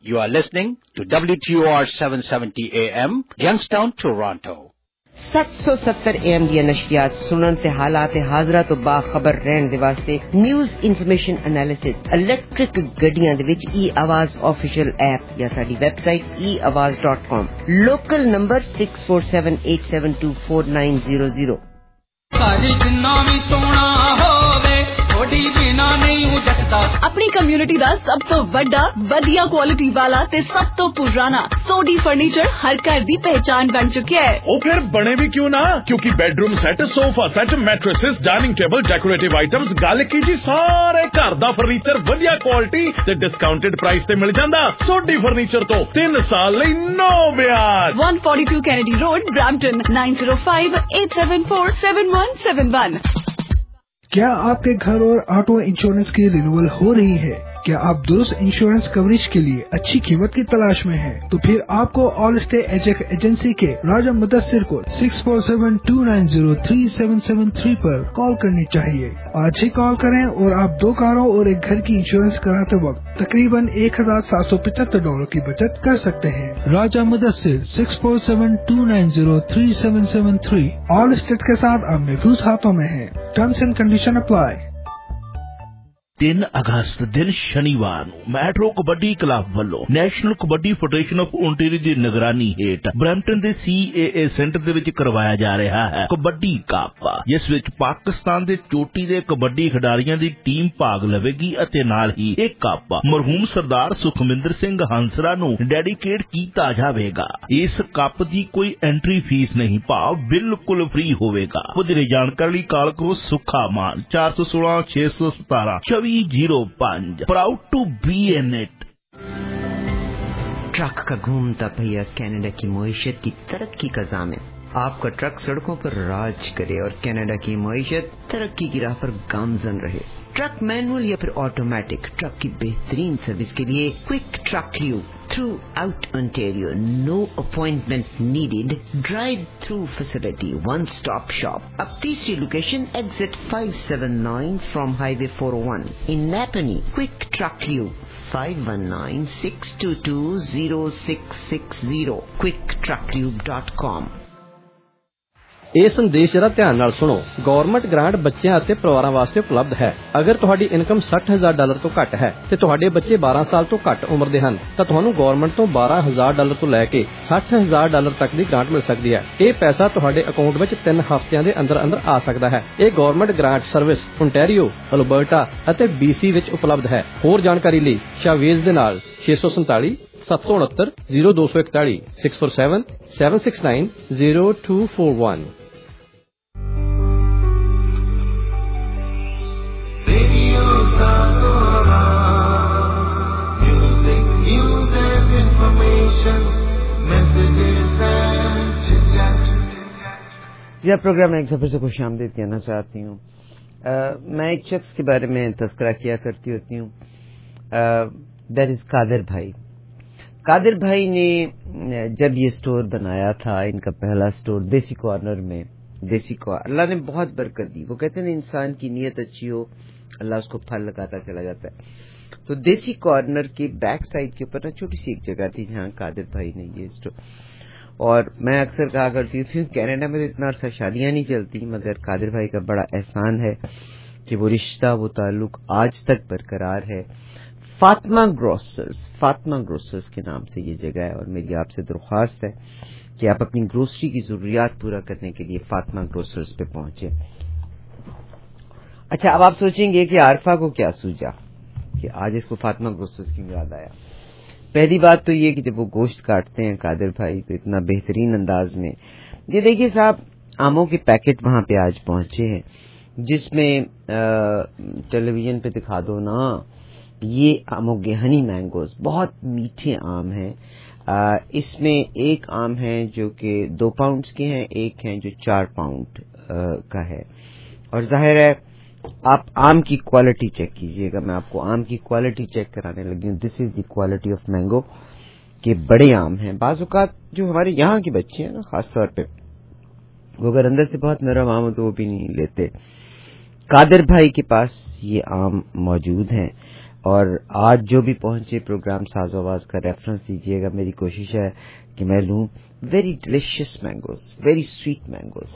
You are listening to WTOR 770 AM, Youngstown, Toronto. 770 AM ਦੀਆਂ ਨਸ਼ਰੀਆਤ ਸੁਣਨ ਤੇ ਹਾਲਾਤ ਹਾਜ਼ਰਾ ਤੋਂ ਬਾਖਬਰ ਰਹਿਣ ਦੇ ਵਾਸਤੇ ਨਿਊਜ਼ ਇਨਫੋਰਮੇਸ਼ਨ ਐਨਾਲਿਸਿਸ ਇਲੈਕਟ੍ਰਿਕ ਗੱਡੀਆਂ ਦੇ ਵਿੱਚ e-ਆਵਾਜ਼ ਆਫੀਸ਼ੀਅਲ ਐਪ ਜਾਂ ਸਾਡੀ ਵੈਬਸਾਈਟ eawaz.com ਲੋਕਲ ਨੰਬਰ 6478724900 ਸਾਰੀ ਜਿੰਨਾ ਵੀ ਸੋਹਣਾ ਹੋਵੇ ਥੋੜੀ ਬਿਨਾ ਨਹੀਂ ਉਜਟਦਾ ਆਪਣੀ ਕਮਿਊਨਿਟੀ ਦਾ ਸਭ ਤੋਂ ਵੱਡਾ ਵਧੀਆ ਕੁਆਲਿਟੀ ਵਾਲਾ ਤੇ ਸਭ ਤੋਂ ਪੁਰਾਣਾ ਸੋਡੀ ਫਰਨੀਚਰ ਹਰ ਘਰ ਦੀ ਪਹਿਚਾਨ ਬਣ ਚੁੱਕਿਆ ਹੈ। ਉਹ ਫਿਰ ਬਣੇ ਵੀ ਕਿਉਂ ਨਾ, ਕਿਉਂਕਿ bedroom set, sofa set, mattresses, dining table, decorative items, ਗੱਲ ਕੀ ਜੀ ਸਾਰੇ ਘਰ ਦਾ ਫਰਨੀਚਰ ਵਧੀਆ ਕੁਆਲਿਟੀ ਤੇ ਡਿਸਕਾਊਂਟਡ ਪ੍ਰਾਈਸ ਤੇ ਮਿਲ ਜਾਂਦਾ। ਸੋਡੀ ਫਰਨੀਚਰ ਤੋਂ 3 ਸਾਲ ਲਈ ਨੋ ਵਿਆਜ। 142 ਕੈਨੇਡੀ ਰੋਡ, ਬ੍ਰੈਂਪਟਨ 9058747171। क्या आपके घर और ऑटो इंश्योरेंस की रिन्यूअल हो रही है? क्या आप दुरुस्त इंश्योरेंस कवरेज के लिए अच्छी कीमत की तलाश में हैं? तो फिर आपको ऑल स्टे एजेंसी के राजा मुदस्सिर को 6472903773 पर कॉल करनी चाहिए। आज ही कॉल करें और आप 2 कारों और एक घर की इंश्योरेंस कराते वक्त तकरीबन $1775 की बचत कर सकते हैं। राजा मुदस्सिर 6472903773 ऑल स्टेट के साथ अब महफूज हाथों में है। Terms and condition apply. 3 ਅਗਸਤ ਦਿਨ ਸ਼ਨੀਵਾਰ ਨੂੰ ਮੈਟਰੋ ਕਬੱਡੀ ਕਲੱਬ ਵੱਲੋਂ national kabaddi federation of Ontario ਦੀ ਨਿਗਰਾਨੀ ਹੇਠ ਬਰੈਂਪਟਨ ਦੇ CAA ਸੈਂਟਰ ਦੇ ਵਿੱਚ ਕਰਵਾਇਆ ਜਾ ਰਿਹਾ ਹੈ ਕਬੱਡੀ ਕੱਪ, ਜਿਸ ਵਿੱਚ ਪਾਕਿਸਤਾਨ ਦੇ ਚੋਟੀ ਦੇ ਕਬੱਡੀ ਖਿਡਾਰੀਆਂ ਦੀ ਟੀਮ ਭਾਗ ਲਵੇਗੀ ਅਤੇ ਨਾਲ ਹੀ ਇਹ ਕੱਪ ਮਰਹੂਮ ਸਰਦਾਰ ਸੁਖਮਿੰਦਰ ਸਿੰਘ ਹੰਸਰਾ ਨੂੰ ਡੈਡੀਕੇਟ ਕੀਤਾ ਜਾਵੇਗਾ। ਇਸ ਕੱਪ ਦੀ ਕੋਈ ਐਂਟਰੀ ਫੀਸ ਨਹੀਂ, ਭਾਵ ਬਿਲਕੁਲ ਫ੍ਰੀ ਹੋਵੇਗਾ। ਵਧੇਰੇ ਜਾਣਕਾਰੀ ਲਈ ਕਾਲ ਕਰੋ Sukha Maan 416 617 2405। Proud to be in it। Truck का घूमता पहिया कनाडा की मईशत की तरक्की का ज़ामिन। आपका ट्रक सड़कों पर राज करे और कनाडा की मईशत तरक्की की राह पर गामजन रहे। ट्रक मैनुअल या फिर ऑटोमेटिक, ट्रक की बेहतरीन सर्विस के लिए quick truck lube throughout Ontario. No appointment needed. Drive-through facility. One-stop shop. Up तीसरी location, exit 579 from Highway 401. In Napanee, Quick Truck Lube. 519-622-0660. quicktrucklube.com। ਇਹ ਸੰਦੇਸ਼ ਜਰਾ ਧਿਆਨ ਨਾਲ ਸੁਣੋ। ਗਵਰਨਮੈਂਟ ਗ੍ਰਾਂਟ ਬੱਚਿਆਂ ਅਤੇ ਪਰਿਵਾਰਾਂ ਵਾਸਤੇ ਉਪਲਬਧ ਹੈ। ਅਗਰ ਤੁਹਾਡੀ ਇਨਕਮ $60,000 ਤੋਂ ਘੱਟ ਹੈ ਤੇ ਤੁਹਾਡੇ ਬੱਚੇ 12 ਸਾਲ ਤੋਂ ਘੱਟ ਉਮਰ ਦੇ ਹਨ ਤਾਂ ਤੁਹਾਨੂੰ ਗਵਰਨਮੈਂਟ ਤੋਂ $12,000 ਤੋਂ ਲੈ ਕੇ $60,000 ਤੱਕ ਦੀ ਗ੍ਰਾਂਟ ਮਿਲ ਸਕਦੀ ਹੈ। ਇਹ ਪੈਸਾ ਤੁਹਾਡੇ ਅਕਾਊਂਟ ਵਿੱਚ 3 ਹਫ਼ਤਿਆਂ ਦੇ ਅੰਦਰ ਆ ਸਕਦਾ ਹੈ। ਇਹ government grant service Ontario, Alberta ਅਤੇ BC ਵਿੱਚ ਉਪਲਬਧ ਹੈ। ਹੋਰ ਜਾਣਕਾਰੀ ਲਈ ਸ਼ਾਵੇਜ਼ ਦੇ ਨਾਲ 647 769 0241 647 769 0241। یہ پروگرام میں ایک دفعہ سے خوش آمدید کہنا چاہتی ہوں۔ میں ایک شخص کے بارے میں تذکرہ کیا کرتی ہوتی ہوں، دیٹ از قادر بھائی۔ قادر بھائی نے جب یہ سٹور بنایا تھا، ان کا پہلا سٹور دیسی کارنر میں، اللہ نے بہت برکت دی۔ وہ کہتے ہیں انسان کی نیت اچھی ہو اللہ اس کو پھل لگاتا چلا جاتا ہے۔ تو دیسی کارنر کے بیک سائڈ کے اوپر چھوٹی سی ایک جگہ تھی جہاں قادر بھائی نے یہ سٹور، اور میں اکثر کہا کرتی ہوں کینیڈا میں تو اتنا عرصہ شادیاں نہیں چلتی، مگر قادر بھائی کا بڑا احسان ہے کہ وہ رشتہ، وہ تعلق آج تک برقرار ہے۔ فاطمہ گروسرز کے نام سے یہ جگہ ہے، اور میری آپ سے درخواست ہے کہ آپ اپنی گروسری کی ضروریات پورا کرنے کے لیے فاطمہ گروسرز پہ پہنچیں۔ اچھا، اب آپ سوچیں گے کہ عارفہ کو کیا سوجا کہ آج اس کو فاطمہ گروسرز کیوں یاد آیا؟ پہلی بات تو یہ کہ جب وہ گوشت کاٹتے ہیں قادر بھائی تو اتنا بہترین انداز میں، یہ دیکھیے صاحب، آموں کے پیکٹ وہاں پہ آج پہنچے ہیں جس میں ٹیلی ویژن پہ دکھا دو نا، یہ آموں کے ہنی مینگوز بہت میٹھے آم ہیں۔ اس میں ایک آم ہے جو کہ 2 پاؤنڈز کے ہیں، ایک ہے جو 4 پاؤنڈ کا ہے، اور ظاہر ہے آپ آم کی کوالٹی چیک کیجئے گا۔ میں آپ کو آم کی کوالٹی چیک کرانے لگی ہوں۔ This is the quality of mango, کہ بڑے آم ہیں۔ بعض اوقات جو ہمارے یہاں کے بچے ہیں نا، خاص طور پہ وہ اگر اندر سے بہت نرم آم ہو تو وہ بھی نہیں لیتے۔ قادر بھائی کے پاس یہ آم موجود ہیں، اور آج جو بھی پہنچے پروگرام ساز آواز کا ریفرنس دیجیے گا. میری کوشش ہے کہ میں لوں very delicious mangoes, very sweet mangoes.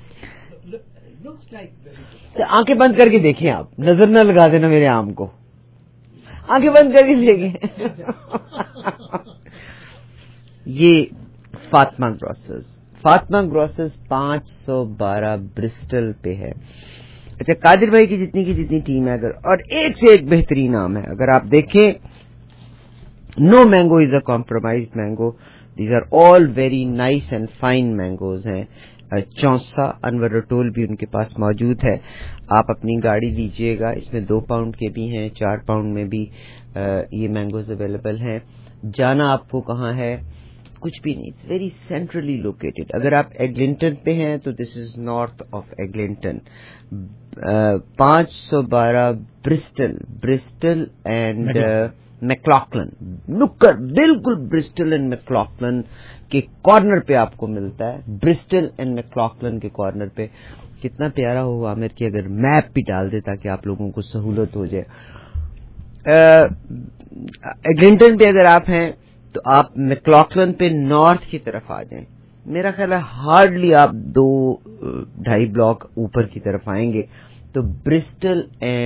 آنکھیں بند کر کے دیکھیں, آپ نظر نہ لگا دینا میرے آم کو, آنکھیں بند کر کے دیکھیں. یہ Fatima grocers, Fatima grocers 512 Bristol پہ ہے. اچھا, قادر بھائی کی جتنی ٹیم ہے اگر, اور ایک سے ایک بہترین نام ہے. اگر آپ دیکھیں, no mango is a compromised mango, these are all very nice and fine mangoes ہیں. 64 انور رٹول بھی ان کے پاس موجود ہے. آپ اپنی گاڑی لیجئے گا, اس میں 2 پاؤنڈ کے بھی ہیں, 4 پاؤنڈ میں بھی یہ مینگوز اویلیبل ہیں. جانا آپ کو کہاں ہے؟ کچھ بھی نہیں, اٹس ویری سینٹرلی لوکیٹڈ. اگر آپ ایگلنٹن پہ ہیں تو this is north of Eglinton. 512 Bristol and McLaughlin, نکر بالکل برسٹل اینڈ میکلاکلن کے کارنر پہ آپ کو ملتا ہے. برسٹل اینڈ میکلاکلن کے کارنر پہ. کتنا پیارا ہو عامر کی اگر میپ بھی ڈال دے تاکہ آپ لوگوں کو سہولت ہو جائے. ایگلنٹن پہ اگر آپ ہیں تو آپ میکلاکلن پہ نارتھ کی طرف آ جائیں. میرا خیال ہے ہارڈلی آپ 2-2.5 بلاک اوپر کی طرف آئیں گے تو برسٹل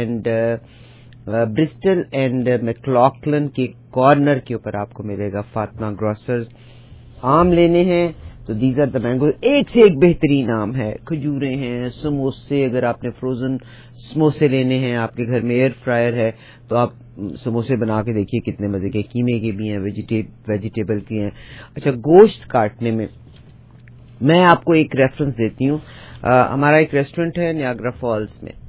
اینڈ میکلاکلن کے کارنر کے اوپر آپ کو ملے گا فاطمہ گروسرز. آم لینے ہیں تو دیز آر دا مینگو. ایک سے ایک بہترین آم ہے. کھجورے ہیں, سموسے, اگر آپ نے فروزن سموسے لینے ہیں, آپ کے گھر میں ایئر فرائر ہے تو آپ سموسے بنا کے دیکھیے کتنے مزے کے. قیمے کے بھی ہیں, ویجیٹیبل کے ہیں. اچھا, گوشت کاٹنے میں آپ کو ایک ریفرنس دیتی ہوں. ہمارا ایک ریسٹورینٹ ہے نیاگرا فالز میں,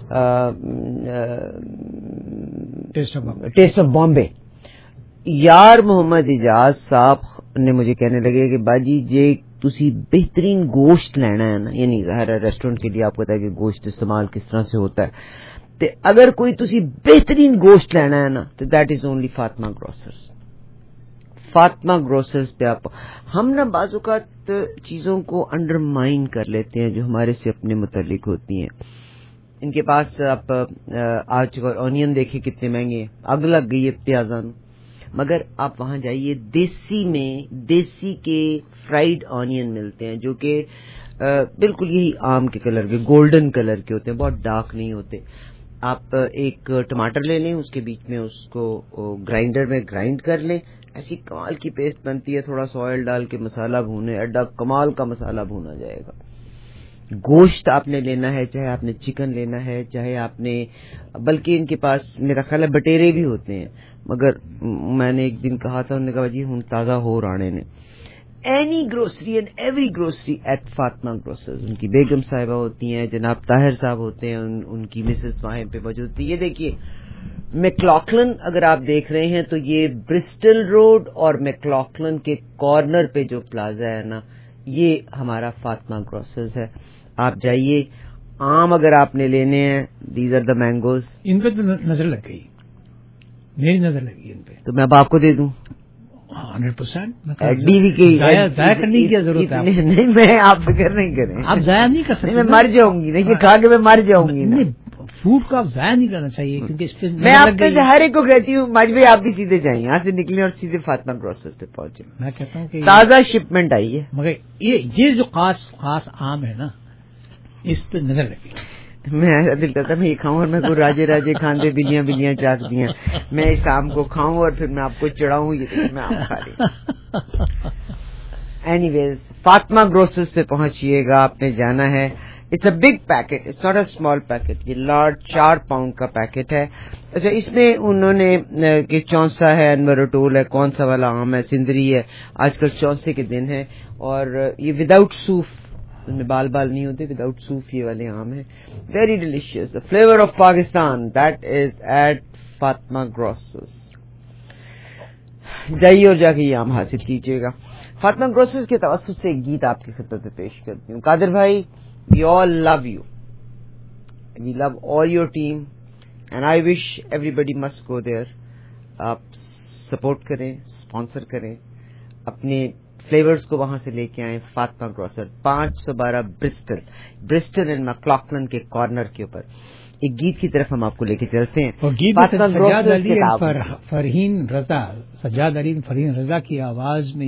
ٹیسٹ آف بامبے. یار محمد اجاز صاحب نے مجھے کہنے لگے کہ باجی جے تسی بہترین گوشت لینا ہے نا, یعنی ظاہر ہے ریسٹورینٹ کے لیے آپ کو پتا ہے کہ گوشت استعمال کس طرح سے ہوتا ہے, تو اگر کوئی تسی بہترین گوشت لینا ہے نا تو that is only Fatima grocers. Fatima grocers پہ آپ. ہم نا بعض اوقات چیزوں کو انڈرمائن کر لیتے ہیں جو ہمارے سے اپنے متعلق ہوتی ہیں. ان کے پاس آپ آج اونین دیکھیں کتنے مہنگے ہیں, اگ لگ گئی ہے پیازاں, مگر آپ وہاں جائیے دیسی کے فرائیڈ آنین ملتے ہیں جو کہ بالکل یہی آم کے کلر کے, گولڈن کلر کے ہوتے ہیں, بہت ڈارک نہیں ہوتے. آپ ایک ٹماٹر لے لیں, اس کے بیچ میں اس کو گرائنڈر میں گرائنڈ کر لیں, ایسی کمال کی پیسٹ بنتی ہے. تھوڑا سا آئل ڈال کے مسالہ بھونے, ایڈا کمال کا مسالہ بھونا جائے گا. گوشت آپ نے لینا ہے, چاہے آپ نے چکن لینا ہے, چاہے آپ نے, بلکہ ان کے پاس میرا خیال ہے بٹیرے بھی ہوتے ہیں, مگر میں نے ایک دن کہا تھا, انہوں نے کہا جی ہوں تازہ ہو رانے نے. Any grocery and every grocery at Fatima grocers. ان کی بیگم صاحبہ ہوتی ہیں, جناب طاہر صاحب ہوتے ہیں, ان کی مسز وہاں پہ موجود تھی. یہ دیکھیے میکلاکلن اگر آپ دیکھ رہے ہیں تو یہ برسٹل روڈ اور میکلاکلن کے کارنر پہ جو پلازا ہے نا, یہ ہمارا فاطمہ گروسرز ہے. آپ جائیے. آم اگر آپ نے لینے ہیں, دیز آر دا مینگوز. ان پہ تو نظر لگ گئی, میری نظر لگی ان پہ, تو میں اب آپ کو دے دوں 100%. بیوی کی ضائع کرنے کی ضرورت ہے. نہیں, میں آپ فکر نہیں کریں, آپ ضائع نہیں کر سکتے. میں مر جاؤں گی, یہ کھا کے میں مر جاؤں گی. نہیں, فوڈ کو آپ ضائع نہیں کرنا چاہیے کیونکہ اس پہ میں آپ کے ہر ایک کو کہتی ہوں ماج بھائی آپ بھی سیدھے جائیں, یہاں سے نکلیں اور سیدھے فاطمہ گروسرز پہ پہنچے. میں کہتا ہوں کہ تازہ شپمنٹ آئی ہے, مگر یہ جو خاص آم ہے نا, اس پہ نظر لگی. میں ایسا دل کرتا میں یہ کھاؤں اور میں کو راجے کھاندے بلیاں چاک دیاں, میں اس آم کو کھاؤں اور پھر میں آپ کو چڑھاؤں, یہ میں آم کھا رہی. اینی ویز فاطمہ گروسرز پہ پہنچیے گا, آپ نے جانا ہے. It's a big packet, it's not a small packet, یہ لارج 4 پاؤنڈ کا پیکٹ ہے. اچھا, اس میں انہوں نے کہ چونسا ہے, انور اٹول ہے, کون سا والا آم ہے, سندری ہے. آج کل چونسے کے دن ہے, اور یہ وداؤٹ سوف, ان میں بال نہیں ہوتے, وداؤٹ سوف یہ والے آم ہیں. Very delicious, the flavour of Pakistan, that is at Fatima grocers. جائیے اور جا کے یہ آم حاصل کیجیے گا. فاطمہ گروسرز کے توسط سے ایک گیت آپ کی خدمت میں پیش کرتی ہوں. قادر بھائی, we all love you, we love all your team and I wish everybody must go there. آپ سپورٹ کریں, اسپانسر کریں, اپنے فلیورز کو وہاں سے لے کے آئیں Fatima grocer 512 Bristol and McLaughlin کے کارنر کے اوپر. ایک گیت کی طرف ہم آپ کو لے کے چلتے ہیں. اور گیت سجاد علی فرحین رضا کی آواز میں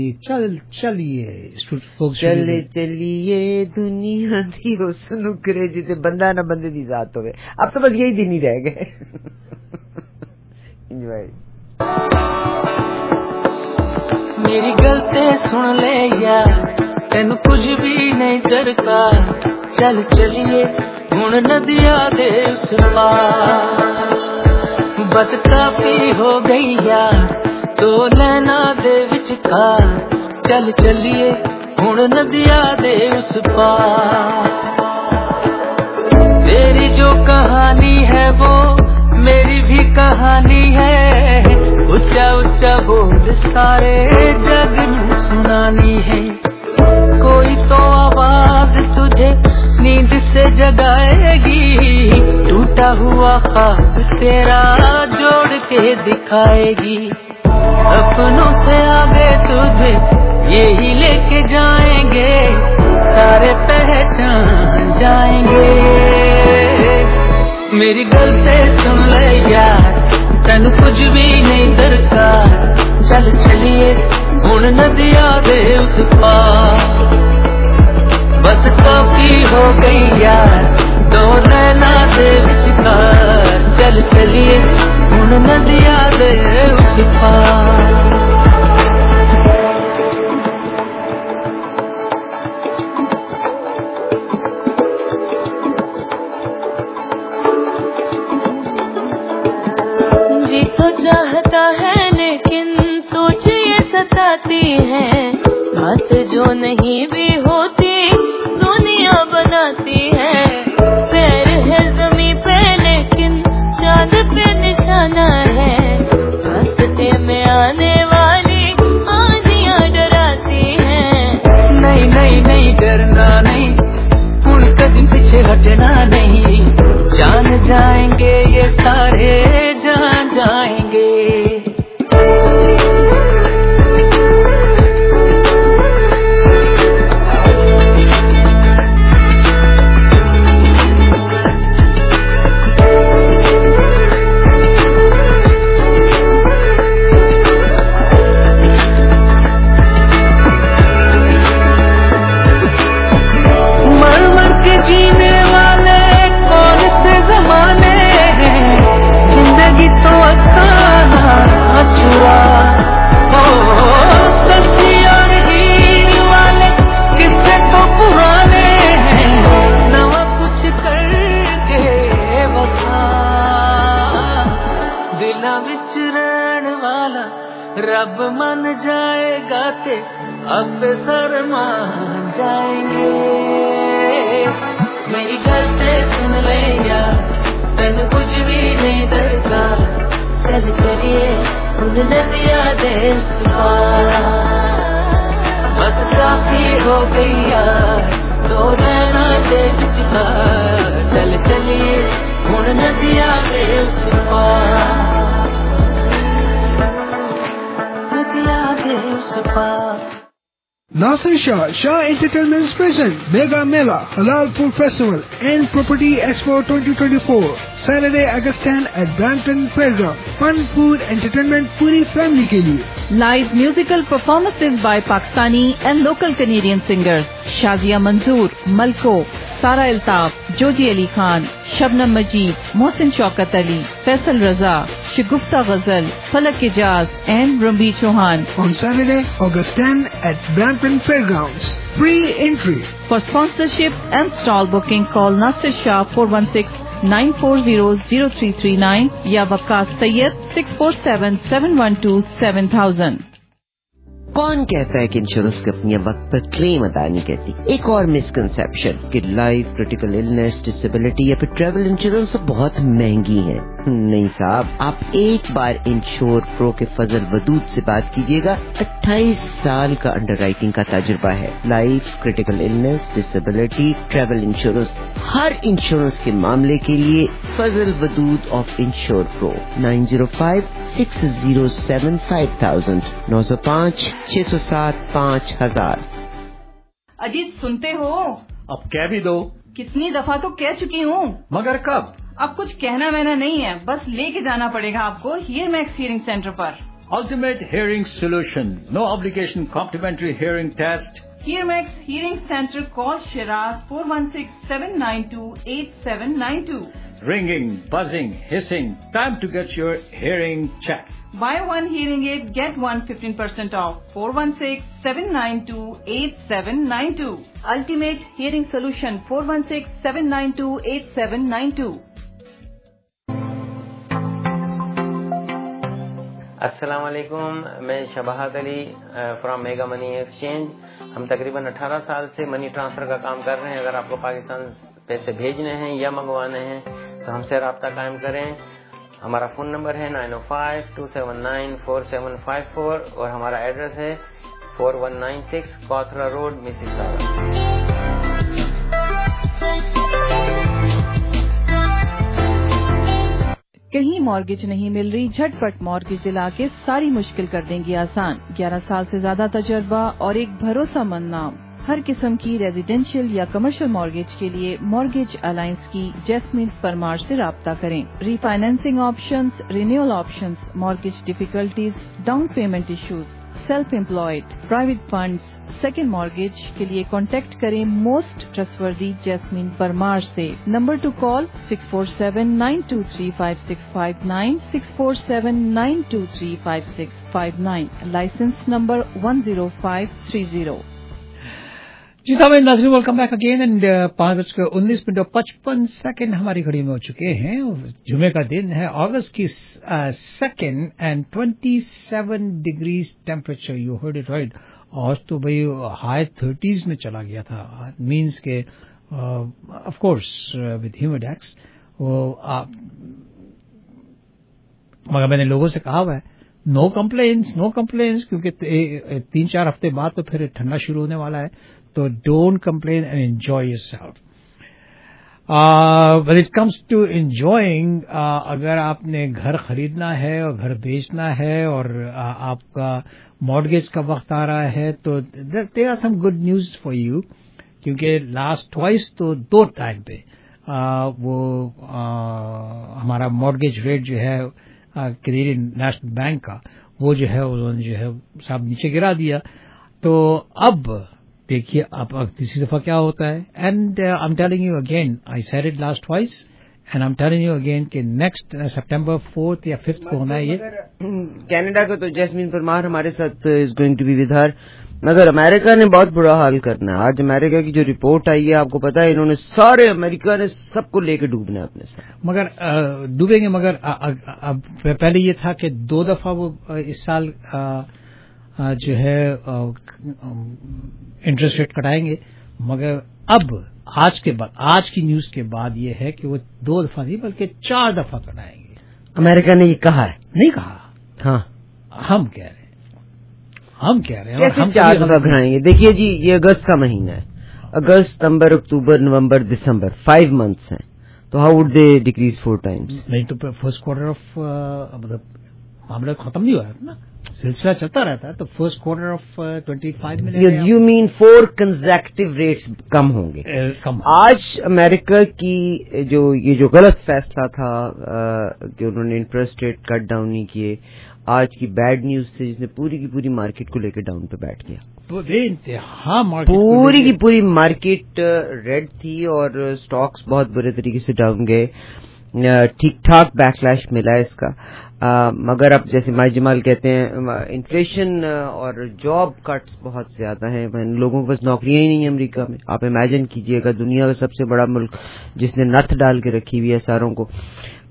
چلیے دنیا دی حسن کرے جتے بندہ نہ بندے دی ذات ہوئے. اب تو بس یہی دن ہی رہ گئے. انجوائے. میری غلطی سن لے یار تینو کچھ بھی نہیں درکار. چل چلیے ہن ندیا دے اس پار. بس کافی ہو گئی یار تو لینا دے وچکار. چل چلیے ہن ندیا دے اس پار. تیری جو کہانی ہے وہ میری بھی کہانی ہے. اچھا اچھا بول سارے جگ نو سنانی ہے. کوئی تو آواز تجھے نیند سے جگائے گی. ٹوٹا ہوا خواب تیرا جوڑ کے دکھائے گی. اپنوں سے آگے تجھے یہی لے کے جائیں گے. سارے پہچان جائیں گے. میری غلطی سن لے یار تینو کچھ بھی نہیں درکار. چل چلیے ہن ندیا دے اس پار. بس کافی ہو گئی یار دو لینا دے وچکار. چل چلیے ہن ندیا دے اس پار. چاہتا ہے لیکن سوچ یہ ستاتی ہے. بات جو نہیں بھی ہوتی دنیا بناتی ہے. پیر ہے زمین پہ لیکن چاند پہ نشانہ ہے. راستے میں آنے والی آندیاں ڈراتی ہیں. نہیں نہیں نہیں ڈرنا نہیں ہن کبھی پیچھے ہٹنا نہیں. جان جائیں گے یہ سارے جان جائیں گے. مر مر کے جینے والے کون سے زمانے ہیں. زندگی تو چورا سچی اور ہیر والے کسے تو پرانے ہیں. نوا کچھ کر کے وفا دلاں وچ رہن والا رب من جائے گا تے اب سرمان جائیں گے. میری غلطی سن لے یار تینو کچھ بھی نہیں درکار. چل چلیے ہن ندیا دے اس پار. بس کافی ہو گئی یار دو لینا دے وچکار. چل چلیے ہن ندیا دے اس پار. ندیا دے اس پار. Nasir Shah Entertainment's present Mega Mela Halal Food Festival and Property Expo 2024 Saturday August 10 at Brampton Fairground. Fun, food, entertainment puri family ke liye. Live musical performances by Pakistani and local Canadian singers Shazia Manzoor, Malko, Sara Altaf, Joji Ali Khan, Shabnam Majid, Mohsin Shaukat Ali, Faisal Raza, Shagufta Ghazal, Falak Ijaz and Rambi Chauhan. On Saturday, August 10 at Brampton Fairgrounds. Free entry. For sponsorship and stall booking, call Nasir Shah 416-940-0339 या वक्कास सैयद 647-712-7000. کون کہتا ہے کہ insurance کمپنیاں وقت پر کلیم ادا نہیں کرتی؟ ایک اور مسکنسیپشن کہ لائف، کریٹیکل النس، ڈسیبلٹی یا پھر ٹریول انشورنس بہت مہنگی ہیں. نہیں صاحب, آپ ایک بار انشور پرو کے فضل ودود سے بات کیجیے گا. 28 سال کا انڈر رائٹنگ کا تجربہ ہے. Life, critical illness, disability, travel insurance, ہر انشورنس کے معاملے کے لیے Fazal Wadood of insure pro. 9056075000 905-607-5000. Ajit سنتے ہو؟ اب کہہ بھی دو. کتنی دفعہ تو کہہ چکی ہوں. مگر کب؟ اب کچھ کہنا مینا نہیں ہے, بس لے کے جانا پڑے گا آپ کو ہیئر میکس ہیئرنگ سینٹر پر. Ultimate Hearing Solution. No obligation complimentary hearing test. Hear Max Hearing Center. Call Shiraz 416-792-8792. Ringing, buzzing, hissing. Time to get your hearing checked. Buy one hearing aid, get one 15% off. 416-792-8792. Ultimate Hearing Solution. 416-792-8792. السلام علیکم, میں Shabahat Ali from mega money exchange. ہم تقریباً 18 سال سے money transfer کا کام کر رہے ہیں. اگر آپ کو پاکستان پیسے بھیجنے ہیں یا منگوانے ہیں تو ہم سے رابطہ قائم کریں. ہمارا فون نمبر ہے 905-279-4754 اور ہمارا ایڈریس ہے 4196 کوتھرا روڈ, مسیساگا. کہیں مارگیج نہیں مل رہی؟ جھٹپٹ مارگیج دلا کے ساری مشکل کر دیں گی آسان. 11 سال سے زیادہ تجربہ اور ایک بھروسہ مند نام. ہر قسم کی ریزیڈینشیل یا کمرشل مارگیج کے لیے مارگیج الائنس کی جیسمین پرمار سے رابطہ کریں. Refinancing options, renewal options, mortgage difficulties, down payment issues, self employed, private funds, second mortgage کے لیے کانٹیکٹ کریں موسٹ ٹرسٹوردی جیسمین پرمار سے. Number two call 647-923-5659 647-923-5659. Licence number 10530. جی صاحب ناظرین, ویلکم بیک اگین. اینڈ 5:19:55 ہماری گھڑی میں ہو چکے ہیں. جمعے کا دن ہے, اگست کی 2 and 27 degrees temperature. You heard it right. آج تو بھائی ہائی 30s میں چلا گیا تھا. مینس کہ of course with humidex. مگر میں نے لوگوں سے کہا ہوا ہے نو کمپلینس کیونکہ 3-4 ہفتے بعد تو پھر ٹھنڈا شروع ہونے والا ہے. تو don't complain and enjoy yourself. when it comes to enjoying, اگر آپ نے گھر خریدنا ہے اور گھر بیچنا ہے اور آپ کا مارگیج کا وقت آ رہا ہے تو there are some good news for you, کیونکہ لاسٹ ٹوائس تو 2 ٹائم پہ وہ ہمارا مارگیج ریٹ جو ہے کینیڈین نیشنل بینک کا وہ جو ہے انہوں نے جو ہے صاحب نیچے گرا دیا. تو اب دیکھیے اب تیسری دفعہ کیا ہوتا ہے. And I am telling you again, I said it last twice and I am telling you again کہ نیکسٹ سپٹمبر 4 یا 5 کو ہونا ہے یہ. کینیڈا کا تو جیسمین پرمار ہمارے ساتھ is going to be with her. مگر امریکہ نے بہت برا حال کرنا ہے. آج امریکہ کی جو رپورٹ آئی ہے آپ کو پتا ہے, انہوں نے سارے امریکہ نے سب کو لے کے ڈوبنا ہے اپنے ساتھ. مگر ڈوبیں گے. مگر اب پہلے یہ تھا کہ 2 دفعہ وہ اس سال جو ہے انٹرسٹ ریٹ کٹائیں گے. مگر اب آج کی نیوز کے بعد یہ ہے کہ وہ 2 دفعہ نہیں بلکہ 4 دفعہ کٹائیں گے. امریکہ نے یہ کہا ہے, نہیں کہا. ہاں ہم کہہ رہے ہیں ہم 4 دفعہ گھڑائیں گے. دیکھیے جی, یہ اگست کا مہینہ ہے. اگست, ستمبر, اکتوبر, نومبر, دسمبر 5 months ہیں. تو how would they decrease 4 times؟ نہیں تو فرسٹ کوارٹر آف مطلب معاملہ ختم نہیں ہوا ہے نا, سلسلہ چلتا رہتا ہے. تو فرسٹ کوارٹر آف 25 میں یو مین 4 کنزیکٹو ریٹس کم ہوں گے. آج امریکہ کی یہ جو غلط فیصلہ تھا کہ انہوں نے انٹرسٹ ریٹ کٹ ڈاؤن نہیں کیے, آج کی بیڈ نیوز تھی جس نے پوری کی پوری مارکیٹ کو لے کے ڈاؤن پہ بیٹھ گیا. پوری کی پوری مارکیٹ ریڈ تھی اور سٹاکس بہت برے طریقے سے ڈاؤن گئے. ٹھیک ٹھاک بیک لیش ملا ہے اس کا. مگر اب جیسے مائی جمال کہتے ہیں انفلیشن اور جاب کٹس بہت زیادہ ہیں. لوگوں کے پاس نوکریاں ہی نہیں ہیں امریکہ میں. آپ امیجن کیجئے گا, دنیا کا سب سے بڑا ملک جس نے نتھ ڈال کے رکھی ہوئی ہے ساروں کو.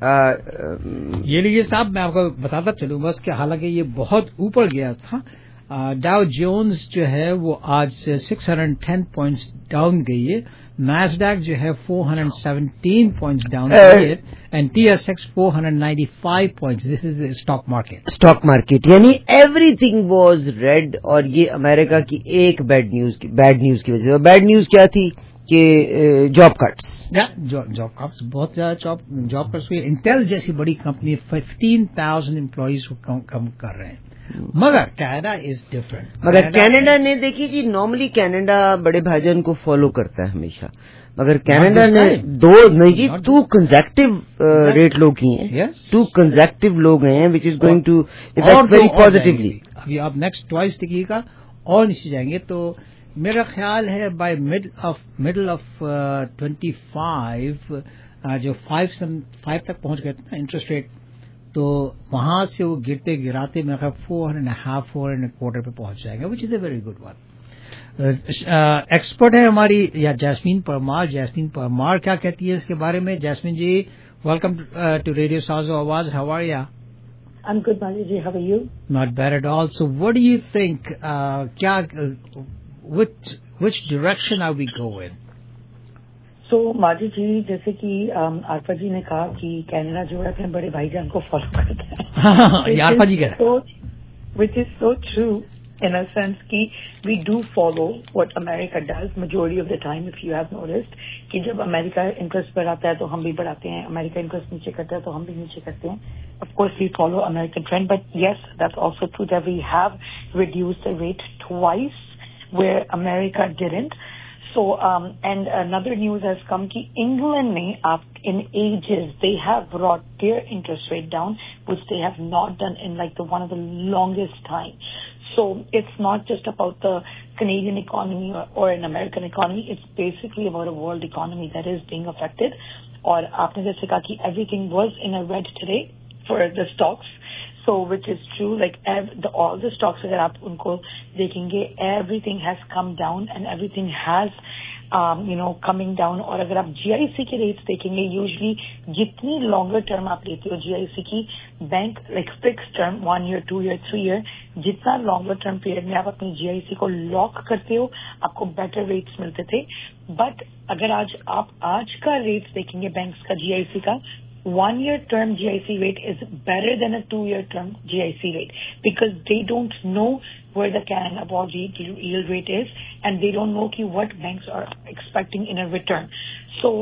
یہ لیجیے صاحب, میں آپ کو بتاتا چلوں بس کہ حالانکہ یہ بہت اوپر گیا تھا डाउ जोन्स जो है वो आज से 610 पॉइंट्स डाउन गई है, नैस्डैक जो है 417 पॉइंट्स डाउन गई है, and TSX 495 points. This is stock market. यानी एवरीथिंग वाज रेड, और ये अमेरिका की एक बैड न्यूज की वजह से. बैड न्यूज क्या थी कि जॉब कट्स. जॉब कट्स, बहुत ज्यादा जॉब कट्स हुए. इंटेल जैसी बड़ी कंपनी 15,000 एम्प्लॉइज को कम कर रहे हैं. मगर कनाडा इज डिफरेंट. मगर कनाडा ने, देखिए जी, नॉर्मली कनाडा बड़े भाईजान को फॉलो करता है हमेशा, मगर कनाडा ने टू कंसेक्टिव रेट लो किए हैं. 2 कंसेक्टिव लो गए हैं, which is going to effect very positively. अभी आप नेक्स्ट ट्वाइस देखिएगा और नीचे जाएंगे तो मेरा ख्याल है बाय मिडल ऑफ 25 जो 5 तक पहुंच गए थे इंटरेस्ट रेट, तो वहां से वो गिरते गिराते मेरे ख्याल 4.5 पे पहुंच जाएंगे, which is a very good one. Expert है हमारी या जैस्मीन परमार क्या कहती है इसके बारे में. Jasmine ji, welcome to radio Saazo Awaz. How are you? I'm good, Mali ji. How are you? Not bad at all. So what do you think, which direction are we going? So, माजी जी, जैसे कि आरफा जी ने कहा कि कनाडा जो है अपने बड़े भाईजान को फॉलो करता है. आरफा जी कह रहे हैं. Which is so true in a sense कि we do follow what America does majority of the time. If you have noticed कि जब अमेरिका इंटरेस्ट बढ़ाता है तो हम भी बढ़ाते हैं, अमेरिका इंटरेस्ट नीचे करता है तो हम भी नीचे करते हैं. Of course, we follow American trend, but yes, that's also true that we have reduced the rate twice where America didn't. So, and another news has come कि England ने in ages they have brought their interest rate down, which they have not done in like one of the longest time. So it's not just about the Canadian economy or an American economy. It's basically about a world economy that is being affected. और आपने जैसे कहा कि everything was in a red today for the stocks. So which is true, like all the stocks अगर आप उनको देखेंगे, everything has come down and everything has coming down. और अगर आप GIC के रेट्स देखेंगे, यूजली जितनी लॉन्गर टर्म आप लेते हो GIC की bank, like fix term 1 year 2 year 3 year, जितना लॉन्गर टर्म पीरियड में आप अपनी GIC को लॉक करते हो आपको बेटर रेट्स मिलते थे. बट अगर आप आज का रेट्स देखेंगे बैंक्स का GIC का, 1 year term GIC rate is better than a 2 year term GIC rate because they don't know where the Canada bond yield rate is and they don't know what banks are expecting in a return. So,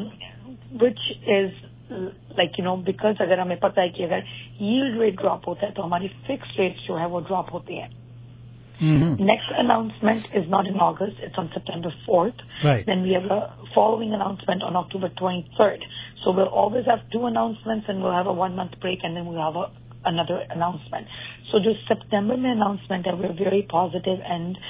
which is like, because अगर हमें पता है कि अगर yield rate drop होता है तो हमारी fixed rates जो है वो drop होती हैं. Next announcement is not in August, it's on September 4th. Right. Then we have a following announcement on October 23rd. So we'll always have 2 announcements and we'll have a 1-month break and then we'll have another announcement. So just September mein announcement that we're very positive and,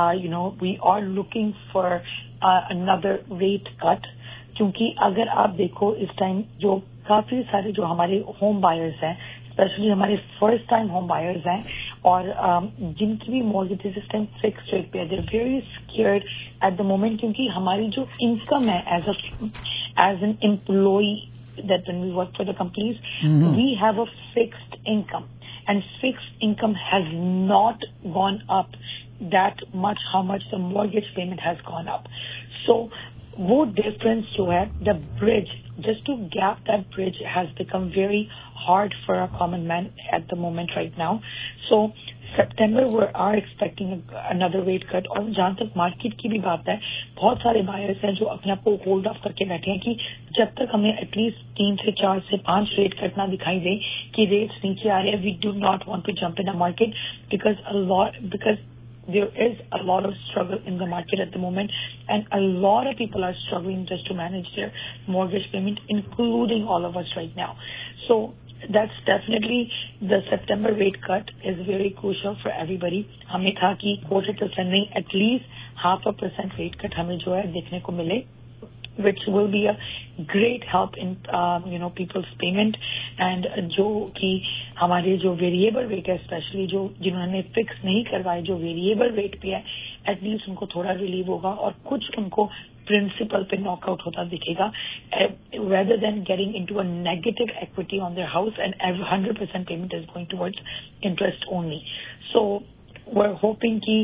we are looking for another rate cut. क्योंकि अगर आप देखो इस time जो काफी सारे जो हमारे होम बायर्स हैं, स्पेशली हमारे फर्स्ट टाइम होम बायर्स हैं और जिनकी भी मॉर्गेजेस इस टाइम फिक्स रेट पे है, they're very scared at the moment क्योंकि हमारी जो इनकम है as an employee that when we work for the companies, we have a fixed income and fixed income has not gone up that much how much the mortgage payment has gone up. So वो difference जो है, the bridge, just to gap that bridge has become very hard for a common man at the moment right now. So September we are expecting another rate cut. और जहाँ तक market की भी बात है, बहुत सारे बायर्स हैं जो अपने आप को होल्ड ऑफ करके बैठे हैं कि जब तक हमें एटलीस्ट 3 से 4 से 5 रेट कट ना दिखाई दे कि रेट्स नीचे आ रहे हैं, we do not want to jump in the market because there is a lot of struggle in the market at the moment and a lot of people are struggling just to manage their mortgage payment, including all of us right now. So that's definitely the September rate cut is very crucial for everybody. हमें था कि 0.25% नहीं, at least 0.5% rate cut हमें जो है देखने को मिले, which will be a great help in people's payment and जो कि हमारे जो वेरिएबल रेट है, स्पेशली जो जिन्होंने फिक्स नहीं करवाए, जो वेरिएबल रेट पे है, एटलीस्ट उनको थोड़ा रिलीव होगा और कुछ उनको प्रिंसिपल पे नॉकआउट होता दिखेगा, rather than getting into a negative equity on their house and 100% payment is going towards interest only. So we're hoping कि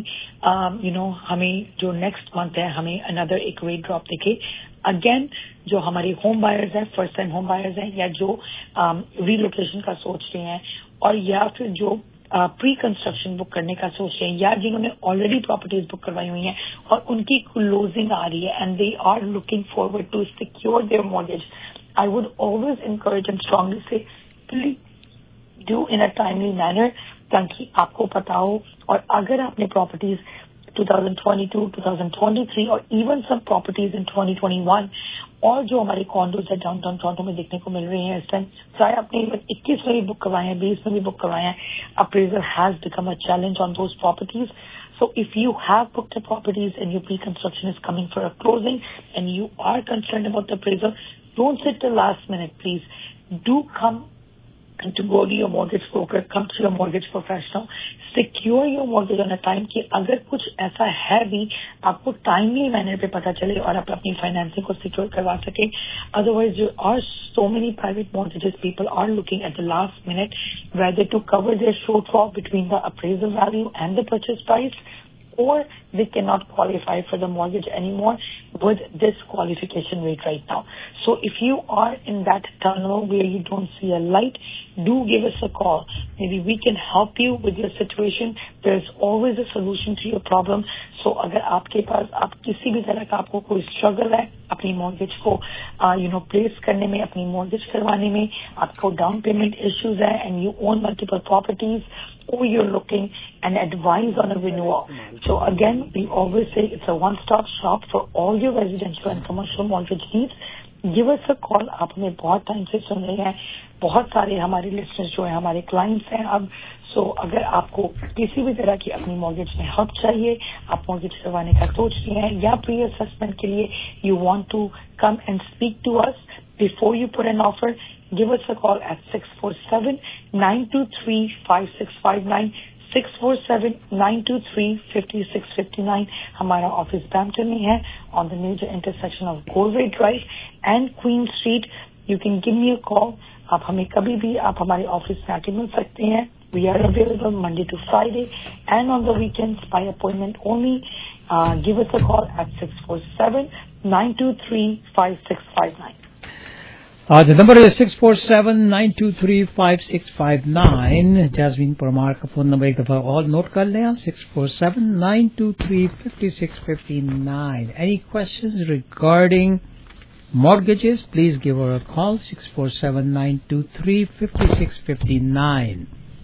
हमें जो नेक्स्ट मंथ है हमें अनदर एक रेट ड्रॉप दिखे. अगेन जो हमारे होम बायर्स हैं, फर्स्ट टाइम होम बायर्स हैं, या जो रीलोकेशन का सोच रहे हैं, और या फिर जो प्री कंस्ट्रक्शन बुक करने का सोच रहे हैं, या जिन्होंने ऑलरेडी प्रॉपर्टीज बुक करवाई हुई हैं और उनकी क्लोजिंग आ रही है and they are looking forward to secure their mortgage, I would always encourage and strongly say please do in a timely manner, ताकि आपको पता हो. और अगर आपने प्रॉपर्टीज 2022, 2023 और इवन सम प्रॉपर्टीज इन 2021 और जो हमारे कॉन्डोज है डाउनटाउन टोरंटो में देखने को मिल रही हैं इस टाइम, चाहे आपने 21 में भी बुक करवाए हैं, 20 में भी बुक करवाए हैं, appraisal has become a challenge on those properties. So if you have booked the properties and your pre-construction is coming for a closing and you are concerned about the appraisal, don't sit till last minute, please. Do come to go to your mortgage broker, come to your mortgage professional, secure your mortgage on a time कि अगर कुछ ऐसा है भी आपको timely manner पे पता चले और आप अपनी फाइनेंसिंग को सिक्योर करवा सके. Otherwise there are so many private mortgages, people are looking at the last minute whether to cover their shortfall between the appraisal value and the purchase price, or they cannot qualify for the mortgage anymore with this qualification rate right now. So if you are in that tunnel where you don't see a light, do give us a call. Maybe we can help you with your situation. There's always a solution to your problem. So अगर आपके पास आप किसी भी तरह का आपको कोई struggle है अपनी मॉर्गेज को प्लेस करने में, अपनी मॉर्गेज करवाने में, आपको डाउन पेमेंट इश्यूज है and you own multiple properties, or you're looking and advise on a renewal. So again, we always say it's a one-stop shop for all your residential and commercial mortgage needs. Give us a call. आप हमें बहुत time से सुन रहे हैं, बहुत सारे हमारे listeners जो हैं हमारे क्लाइंट्स हैं अब. सो अगर आपको किसी भी तरह की अपनी मॉर्गेज में हेल्प चाहिए, आप मॉर्गेज करवाने का सोच रहे हैं, या प्री असेसमेंट के लिए you want to come and speak to us before you put an offer, give us a call at 647-923-5659, 647-923-5659. हमारा ऑफिस ब्रैम्पटन में है on the major intersection of Galway Drive and Queen Street. You can give me a call. आप हमें कभी भी आप हमारे office में आके मिल सकते हैं. We are available Monday to Friday and on the weekends by appointment only. Give us a call at 647-923-5659. The number is 647-923-5659. Jasmine Parmar का फोन नंबर एक दफा और नोट कर लें, 647-923-5659. Any questions regarding mortgages, please give her a call, 647-923-5659.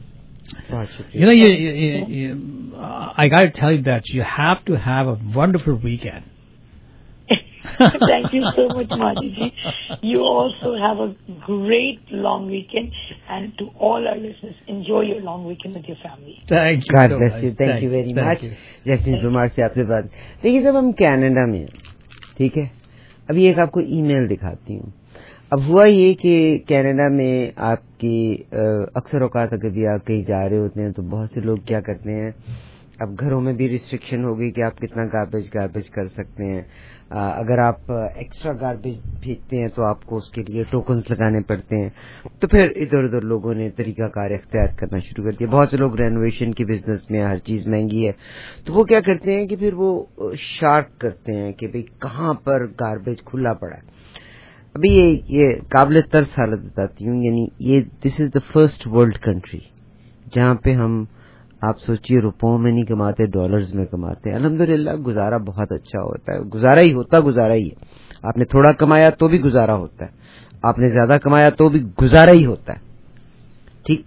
I got to tell you that you have to have a wonderful weekend. Thank you so much, Maji. You also have a great long weekend, and to all our listeners, enjoy your long weekend with your family. Thank you. God bless you. Thank you very much. Jasmine Kumar से आपसे बात. देखिए, जब हम Canada में, ठीक है, अभी एक आपको ईमेल दिखाती हूँ. अब हुआ ये कि कनाडा में आपकी अक्सर औकात अगर भी आप कहीं जा रहे होते हैं तो बहुत से लोग क्या करते हैं, अब घरों में भी रिस्ट्रिक्शन हो गई कि आप कितना गार्बेज कर सकते हैं. अगर आप एक्स्ट्रा गार्बेज फेंकते हैं तो आपको उसके लिए टोकन्स लगाने पड़ते हैं. तो फिर इधर उधर लोगों ने तरीकाकार इख्तियार करना शुरू कर दिया. बहुत से लोग रेनोवेशन के बिजनेस में, हर चीज महंगी है, तो वो क्या करते हैं कि फिर वो शार्ट करते हैं कि भाई कहाँ पर गार्बेज खुला पड़ा है. अभी ये काबिल तर्स हालत बताती हूँ. यानी ये this is the first world country जहाँ पे हम, आप सोचिए, रुपयों में नहीं कमाते, डॉलर्स में कमाते हैं. अल्हम्दुलिल्लाह गुजारा बहुत अच्छा होता है. गुजारा ही है. आपने थोड़ा कमाया तो भी गुजारा होता है, आपने ज्यादा कमाया तो भी गुजारा ही होता है. ठीक,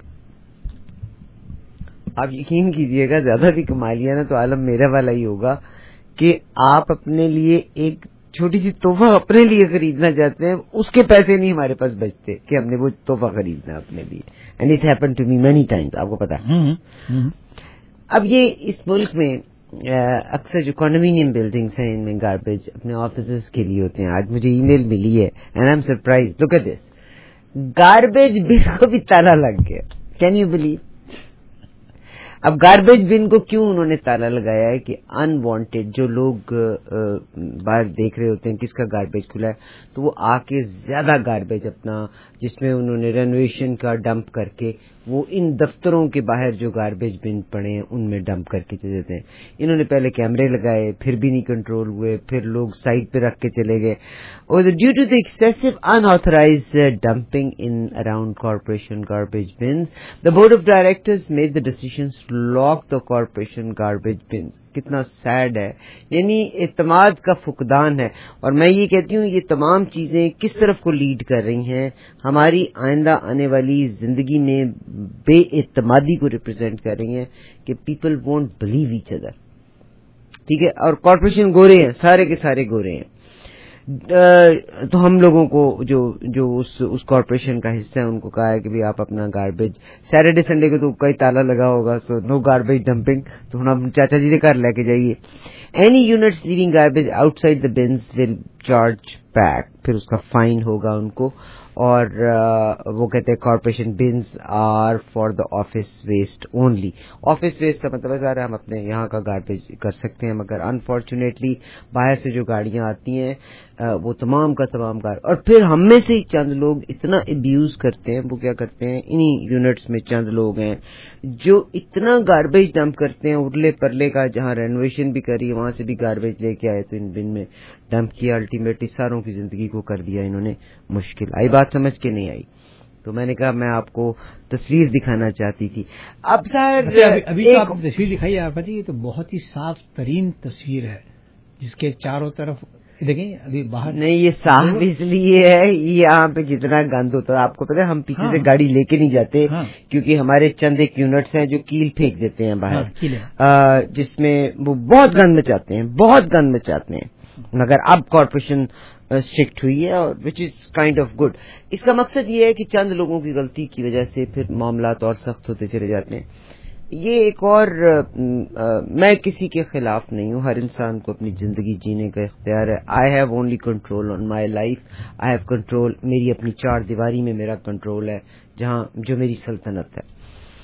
आप यकीन कीजिएगा, ज्यादा भी कमा लिया ना तो आलम मेरा वाला ही होगा कि आप अपने लिए एक छोटी सी तोहफा अपने लिए खरीदना चाहते हैं, उसके पैसे नहीं हमारे पास बचते कि हमने वो तोहफा खरीदना अपने लिए. And it happened to me many times, आपको पता है. अब ये इस मुल्क में अक्सर जो कॉन्डोमिनियम बिल्डिंग्स हैं, इनमें गार्बेज अपने ऑफिस के लिए होते हैं. आज मुझे ईमेल मिली है and I am surprise. Look at this, garbage bin को भी ताला लग गया. Can you believe? अब गार्बेज बिन को क्यों उन्होंने ताला लगाया है कि अनवांटेड जो लोग बाहर देख रहे होते हैं किसका गार्बेज खुला है, तो वो आके ज्यादा गार्बेज अपना, जिसमें उन्होंने रेनोवेशन का डंप करके وہ ان دفتروں کے باہر جو گاربیج بن پڑے ہیں ان میں ڈمپ کر کے چلے جاتے ہیں. انہوں نے پہلے کیمرے لگائے, پھر بھی نہیں کنٹرول ہوئے, پھر لوگ سائڈ پہ رکھ کے چلے گئے. اور due to the excessive unauthorised dumping in around corporation garbage bins, the board of directors made the decision to lock the corporation garbage bins. کتنا سیڈ ہے, یعنی اعتماد کا فقدان ہے. اور میں یہ کہتی ہوں یہ تمام چیزیں کس طرف کو لیڈ کر رہی ہیں, ہماری آئندہ آنے والی زندگی میں بے اعتمادی کو ریپرزینٹ کر رہی ہیں کہ people won't believe each other. ٹھیک ہے, اور کارپوریشن گورے ہیں, سارے کے سارے گورے ہیں. تو ہم لوگوں کو جو اس کارپوریشن کا حصہ ہے ان کو کہا ہے کہ آپ اپنا گاربیج سیٹرڈے سنڈے کو تو کئی تالا لگا ہوگا, سو نو گاربیج ڈمپنگ. تو ہم چاچا جی کے گھر لے کے جائیے. Any units leaving garbage outside the bins will charge back, پھر اس کا فائن ہوگا ان کو. اور وہ کہتے ہیں corporation bins are for the office waste only. Office waste کا مطلب ہے ہم اپنے یہاں کا گاربیج کر سکتے ہیں, مگر انفارچونیٹلی باہر سے جو گاڑیاں آتی ہیں وہ تمام کا تمام اور پھر ہم میں سے چند لوگ اتنا ابیوز کرتے ہیں. وہ کیا کرتے ہیں, انہی یونٹس میں چند لوگ ہیں جو اتنا گاربیج ڈمپ کرتے ہیں ارلے پرلے کا, جہاں رینوویشن بھی کری وہاں سے بھی گاربیج لے کے آئے تو ان بن میں ڈمپ کیا. الٹیمیٹلی ساروں کی زندگی کو کر دیا انہوں نے مشکل. آئی بات سمجھ کے نہیں آئی, تو میں نے کہا میں آپ کو تصویر دکھانا چاہتی تھی. اب سر ابھی تو آپ کو تصویر دکھائی عارفہ جی, یہ تو بہت ہی صاف ترین تصویر ہے جس کے چاروں طرف دیکھیں ابھی باہر نہیں. یہ صاف اس لیے ہے, یہاں پہ جتنا گند ہوتا ہے آپ کو پتا ہے, ہم پیچھے سے گاڑی لے کے نہیں جاتے کیونکہ ہمارے چند ایک یونٹس ہیں جو کیل پھینک دیتے ہیں باہر, جس میں وہ بہت گند مچاتے ہیں. مگر اب کارپوریشن اسٹرکٹ ہوئی ہے اور which is kind of good. اس کا مقصد یہ ہے کہ چند لوگوں کی غلطی کی وجہ سے پھر معاملات اور سخت ہوتے چلے جاتے ہیں. یہ ایک اور میں کسی کے خلاف نہیں ہوں, ہر انسان کو اپنی زندگی جینے کا اختیار ہے. I have only control on my life, I have control, میری اپنی چار دیواری میں میرا کنٹرول ہے, جہاں جو میری سلطنت ہے.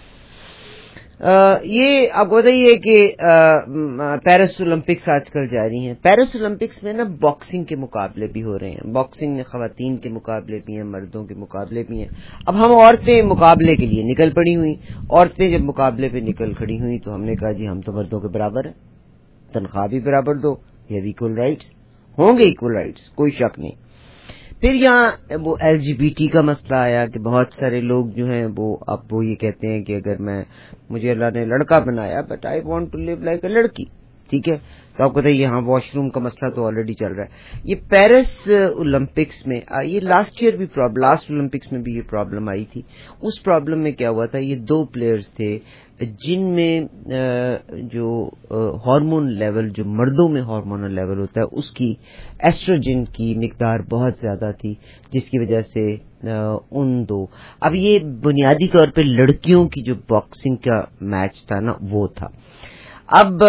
یہ آپ کو بتائیے کہ پیرس اولمپکس آج کل جاری ہیں. پیرس اولمپکس میں نا باکسنگ کے مقابلے بھی ہو رہے ہیں. باکسنگ میں خواتین کے مقابلے بھی ہیں, مردوں کے مقابلے بھی ہیں. اب ہم عورتیں مقابلے کے لیے نکل پڑی ہوئی. عورتیں جب مقابلے پہ نکل کھڑی ہوئی تو ہم نے کہا جی ہم تو مردوں کے برابر ہیں, تنخواہ بھی برابر دو, یہ ایکول رائٹس ہوں گے, ایکول رائٹس کوئی شک نہیں. پھر یہاں وہ LGBT کا مسئلہ آیا کہ بہت سارے لوگ جو ہیں اب وہ یہ کہتے ہیں کہ اگر مجھے اللہ نے لڑکا بنایا but I want to live like a لڑکی, ٹھیک ہے. تو آپ کو بتائیے یہاں واش روم کا مسئلہ تو آلریڈی چل رہا ہے. یہ پیرس اولمپکس میں یہ لاسٹ اولمپکس میں بھی یہ پرابلم آئی تھی. اس پرابلم میں کیا ہوا تھا, یہ 2 پلیئرز تھے جن میں جو ہارمون لیول, جو مردوں میں ہارمونل لیول ہوتا ہے, اس کی ایسٹروجن کی مقدار بہت زیادہ تھی, جس کی وجہ سے ان 2. اب یہ بنیادی طور پہ لڑکیوں کی جو باکسنگ کا میچ تھا نا وہ تھا. اب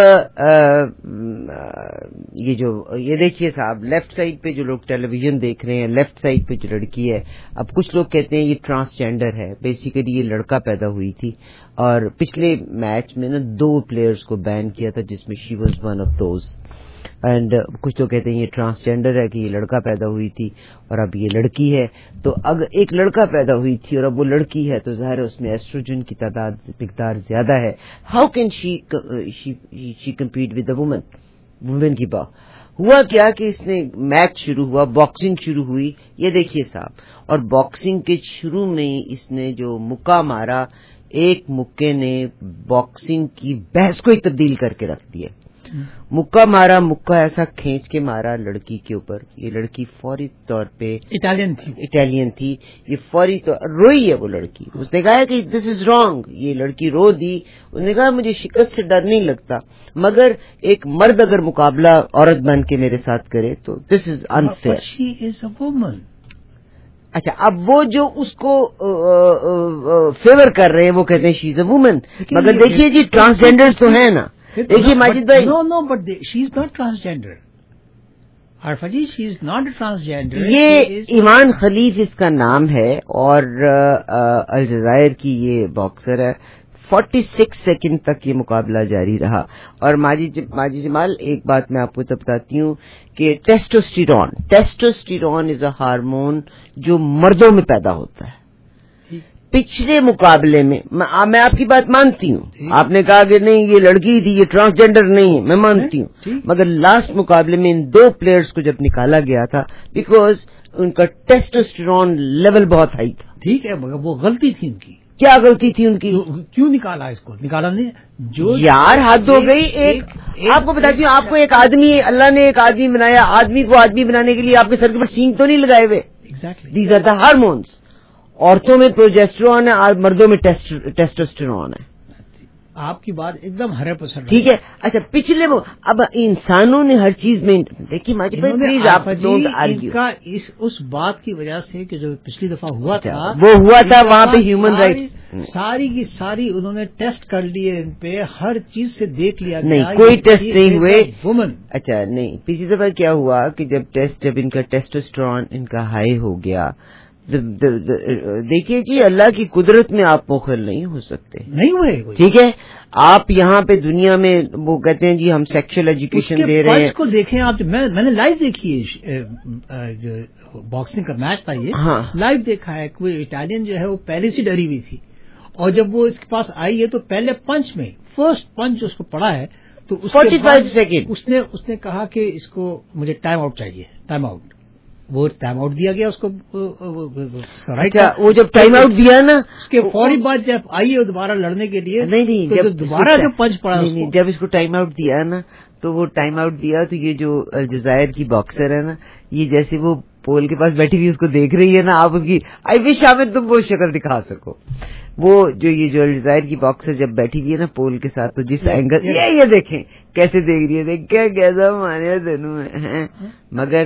یہ دیکھیے صاحب, لیفٹ سائڈ پہ جو لوگ ٹیلی ویژن دیکھ رہے ہیں, لیفٹ سائڈ پہ جو لڑکی ہے, اب کچھ لوگ کہتے ہیں یہ ٹرانسجینڈر ہے. بیسیکلی یہ لڑکا پیدا ہوئی تھی اور پچھلے میچ میں نا 2 پلیئرز کو بین کیا تھا جس میں she was one of those. And کچھ لوگ کہتے ہیں یہ ٹرانسجینڈر ہے کہ یہ لڑکا پیدا ہوئی تھی اور اب یہ لڑکی ہے. تو اگر ایک لڑکا پیدا ہوئی تھی اور اب وہ لڑکی ہے تو ظاہر ہے اس میں ایسٹروجن کی مقدار زیادہ ہے. How can she compete with a woman کی ہوا کیا کہ اس نے میچ شروع ہوا, باکسنگ شروع ہوئی. یہ دیکھیے صاحب, اور باکسنگ کے شروع میں اس نے جو مکہ مارا, ایک مکے نے باکسنگ کی بحث کو ہی تبدیل کر کے رکھ دیا. مکہ ایسا کھینچ کے مارا لڑکی کے اوپر. یہ لڑکی فوری طور پہ اٹالین تھی. یہ فوری طور روئی ہے وہ لڑکی. اس نے کہا کہ دس از رانگ. یہ لڑکی رو دی. اس نے کہا مجھے شکست سے ڈر نہیں لگتا, مگر ایک مرد اگر مقابلہ عورت بن کے میرے ساتھ کرے تو this is unfair. She is a woman. اچھا, اب وہ جو اس کو فیور کر رہے ہیں وہ کہتے ہیں شی از اے وومن, مگر دیکھیے جی ٹرانسجینڈر تو ہیں نا. دیکھیے ماجد بھائی, no but she is not transgender. Arfa ji she is not transgender. یہ ایمان خلیف اس کا نام ہے اور الجزائر کی یہ باکسر ہے. 46 سیکنڈ تک یہ مقابلہ جاری رہا. اور ماجی جمال, ایک بات میں آپ کو بتاتی ہوں کہ ٹیسٹوسٹیرون از اے ہارمون جو مردوں میں پیدا ہوتا ہے. پچھلے مقابلے میں میں آپ کی بات مانتی ہوں, آپ نے کہا کہ نہیں یہ لڑکی تھی, یہ ٹرانسجینڈر نہیں ہے, میں مانتی ہوں, مگر لاسٹ مقابلے میں ان 2 پلیئرز کو جب نکالا گیا تھا بیکاز ان کا ٹیسٹوسٹیرون لیول بہت ہائی تھا. ٹھیک ہے, مگر وہ غلطی تھی ان کی. کیا غلطی تھی ان کی؟ کیوں نکالا اس کو؟ نکالا نہیں جو یار حد ہو گئی. ایک آپ کو بتاتی ہوں, آپ کو ایک آدمی, اللہ نے ایک آدمی بنایا, آدمی کو آدمی بنانے کے لیے آپ کے سر کے پر سینگ تو نہیں لگائے ہوئے. These are the hormones. عورتوں میں پروجیسٹرون ہے اور مردوں میں ٹیسٹوسٹیرون ہے. آپ کی بات ایک دم 100% ٹھیک ہے. اچھا پچھلے اب انسانوں نے ہر چیز میں دیکھی ماجد بھائی پلیز آپ ڈونٹ آرگیو کا اس بات کی وجہ سے کہ جو پچھلی دفعہ ہوا تھا وہ ہوا تھا وہاں پہ ہیومن رائٹس ساری کی ساری انہوں نے ٹیسٹ کر لیے ان پہ, ہر چیز سے دیکھ لیا. نہیں کوئی ٹیسٹ نہیں ہوئے. اچھا نہیں, پچھلی دفعہ کیا ہوا کہ جب ان کا ٹیسٹوسٹیرون ان کا ہائی ہو گیا, دیکھیے جی اللہ کی قدرت میں آپ مخل نہیں ہو سکتے. نہیں ہوئے. ٹھیک ہے, آپ یہاں پہ دنیا میں وہ کہتے ہیں جی ہم سیکشل ایجوکیشن دے رہے ہیں. اس کو دیکھیں آپ, میں نے لائیو دیکھی ہے جو باکسنگ کا میچ تھا, یہ لائیو دیکھا ہے. کوئی اٹالین جو ہے وہ پہلے سے ڈری ہوئی تھی, اور جب وہ اس کے پاس آئی ہے تو پہلے پنچ میں فرسٹ پنچ اس کو پڑا ہے تو 45 سیکنڈ اس نے کہا کہ اس کو مجھے ٹائم آؤٹ چاہیے, ٹائم آؤٹ. وہ ٹائم آؤٹ دیا گیا اس کو. وہ جب ٹائم آؤٹ دیا نا اس کے فوری بعد جب آئی ہے دوبارہ لڑنے کے لیے, نہیں جب دوبارہ جو پنچ پڑا, جب اس کو ٹائم آؤٹ دیا نا تو وہ ٹائم آؤٹ دیا تو یہ جو الجزائر کی باکسر ہے نا, یہ جیسے وہ پول کے پاس بیٹھی ہوئی اس کو دیکھ رہی ہے نا, آپ اس کی آئی وش عامر تم وہ شکل دکھا سکو. وہ جو الجزائر کی باکسر جب بیٹھی ہوئی ہے نا پول کے ساتھ, تو جس اینگل یہ دیکھیں کیسے دیکھ رہی ہے, دیکھ کیا کیسا مارے دونوں ہیں. مگر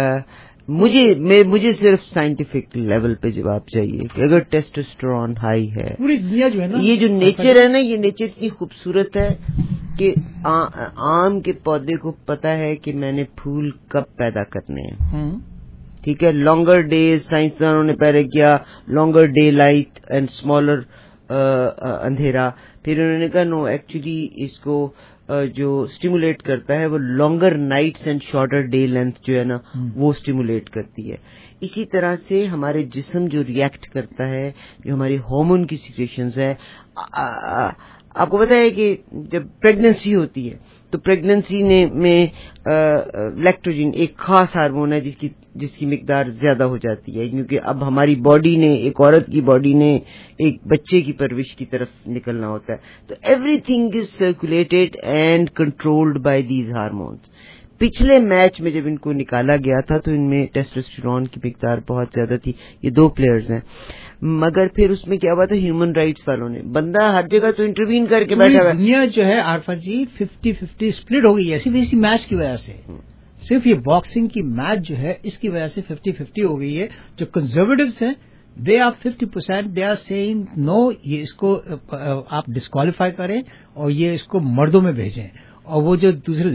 مجھے صرف سائنٹیفک لیول پہ جواب چاہیے کہ اگر ٹیسٹوسٹیرون ہائی ہے, پوری دنیا جو ہے نا, یہ جو نیچر ہے نا, یہ نیچر اتنی خوبصورت ہے کہ آم کے پودے کو پتا ہے کہ میں نے پھول کب پیدا کرنے ہیں. ٹھیک ہے, لانگر ڈیز سائنسدانوں نے پہلے کیا, longer daylight and smaller اندھیرا. پھر انہوں نے کہا نو ایکچولی اس کو جو اسٹیمولیٹ کرتا ہے وہ longer nights and shorter day length جو ہے نا وہ اسٹیمولیٹ کرتی ہے. اسی طرح سے ہمارے جسم جو ریئیکٹ کرتا ہے, جو ہماری ہارمون کی سیکریشنز ہے, آپ کو پتا ہے کہ جب پریگننسی ہوتی ہے تو پریگننسی میں لیکٹوجن ایک خاص ہارمون ہے جس کی مقدار زیادہ ہو جاتی ہے, کیونکہ اب ہماری باڈی نے, ایک عورت کی باڈی نے ایک بچے کی پرورش کی طرف نکلنا ہوتا ہے. تو everything is circulated and controlled by these hormones. پچھلے میچ میں جب ان کو نکالا گیا تھا تو ان میں ٹیسٹوسٹیرون کی مقدار بہت زیادہ تھی. یہ 2 پلیئرز ہیں, مگر پھر اس میں کیا ہوا تھا, ہیومن رائٹس والوں نے, بندہ ہر جگہ تو انٹروین کر کے بیٹھا ہوا ہے. دنیا جو ہے عارفہ جی 50-50 اسپلٹ ہو گئی ہے صرف اسی میچ کی وجہ سے. صرف یہ باکسنگ کی میچ جو ہے اس کی وجہ سے 50-50 ہو گئی ہے. جو کنزرویٹوز ہیں they are 50%, they are seeing no, یہ اس کو آپ ڈسکوالیفائی کریں اور یہ اس کو مردوں میں بھیجیں. اور وہ جو دوسرے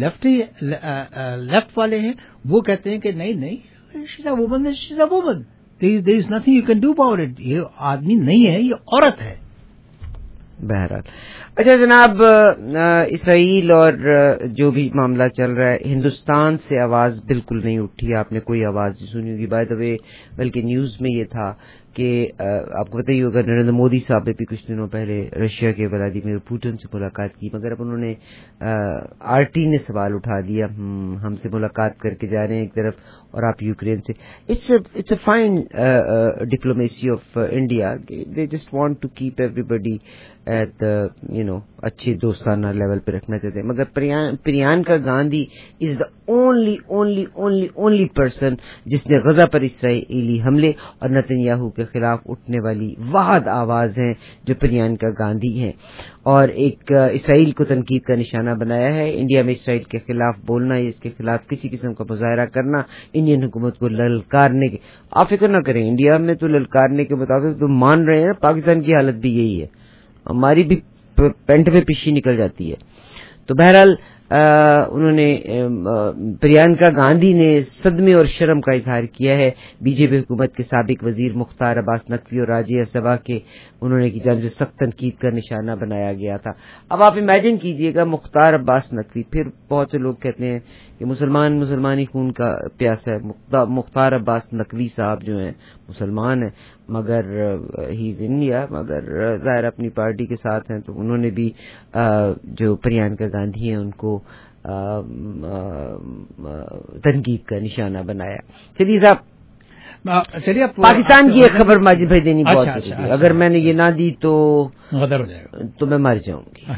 لیفٹ والے ہیں وہ کہتے ہیں کہ نہیں she's a woman, she's a woman, there is nothing you can do about it. یہ آدمی نہیں ہے, یہ عورت ہے. بہرحال اچھا جناب, اسرائیل اور جو بھی معاملہ چل رہا ہے, ہندوستان سے آواز بالکل نہیں اٹھی, آپ نے کوئی آواز نہیں سنی ہوگی. بائی دا وے بلکہ نیوز میں یہ تھا کہ آپ کو پتہ ہی ہوگا نریندر مودی صاحب نے بھی کچھ دنوں پہلے رشیا کے ولادیمیر پوٹن سے ملاقات کی, مگر اب انہوں نے آر ٹی نے سوال اٹھا دیا, ہم سے ملاقات کر کے جا رہے ہیں ایک طرف اور آپ یوکرین سے. It's a fine diplomacy of India, they just want to keep everybody at اچھے دوستانہ لیول پہ رکھنا چاہتے ہیں. مگر Priyanka Gandhi is the only person جس نے غزہ پر اسرائیلی حملے اور نتنیاہو کے خلاف اٹھنے والی واحد آواز ہیں جو پریانکا گاندھی ہیں, اور ایک اسرائیل کو تنقید کا نشانہ بنایا ہے. انڈیا میں اسرائیل کے خلاف بولنا یا اس کے خلاف کسی قسم کا مظاہرہ کرنا انڈین حکومت کو للکارنے کے, آپ فکر نہ کریں, انڈیا میں تو للکارنے کے مطابق تو مان رہے ہیں, پاکستان کی حالت بھی یہی ہے, ہماری بھی پینٹ میں پشی نکل جاتی ہے. تو بہرحال انہوں نے پریانکا گاندھی نے صدمے اور شرم کا اظہار کیا ہے بی جے پی حکومت کے سابق وزیر مختار عباس نقوی اور راجیہ سبھا کے انہوں نے کی جانب سے سخت تنقید کا نشانہ بنایا گیا تھا. اب آپ امیجن کیجئے گا مختار عباس نقوی, پھر بہت سے لوگ کہتے ہیں کہ مسلمانی خون کا پیاسا ہے. مختار عباس نقوی صاحب جو ہیں مسلمان ہیں مگر ہی از انڈیا, مگر ظاہر اپنی پارٹی کے ساتھ ہیں, تو انہوں نے بھی جو پریانکا گاندھی ہیں ان کو تنقید کا نشانہ بنایا. چلیے صاحب, چلیے پاکستان کی ایک خبر ماجد بھائی دینی بہت ضروری ہے. اگر میں نے یہ نہ دی تو غدر ہو جائے گا, تو میں مر جاؤں گی.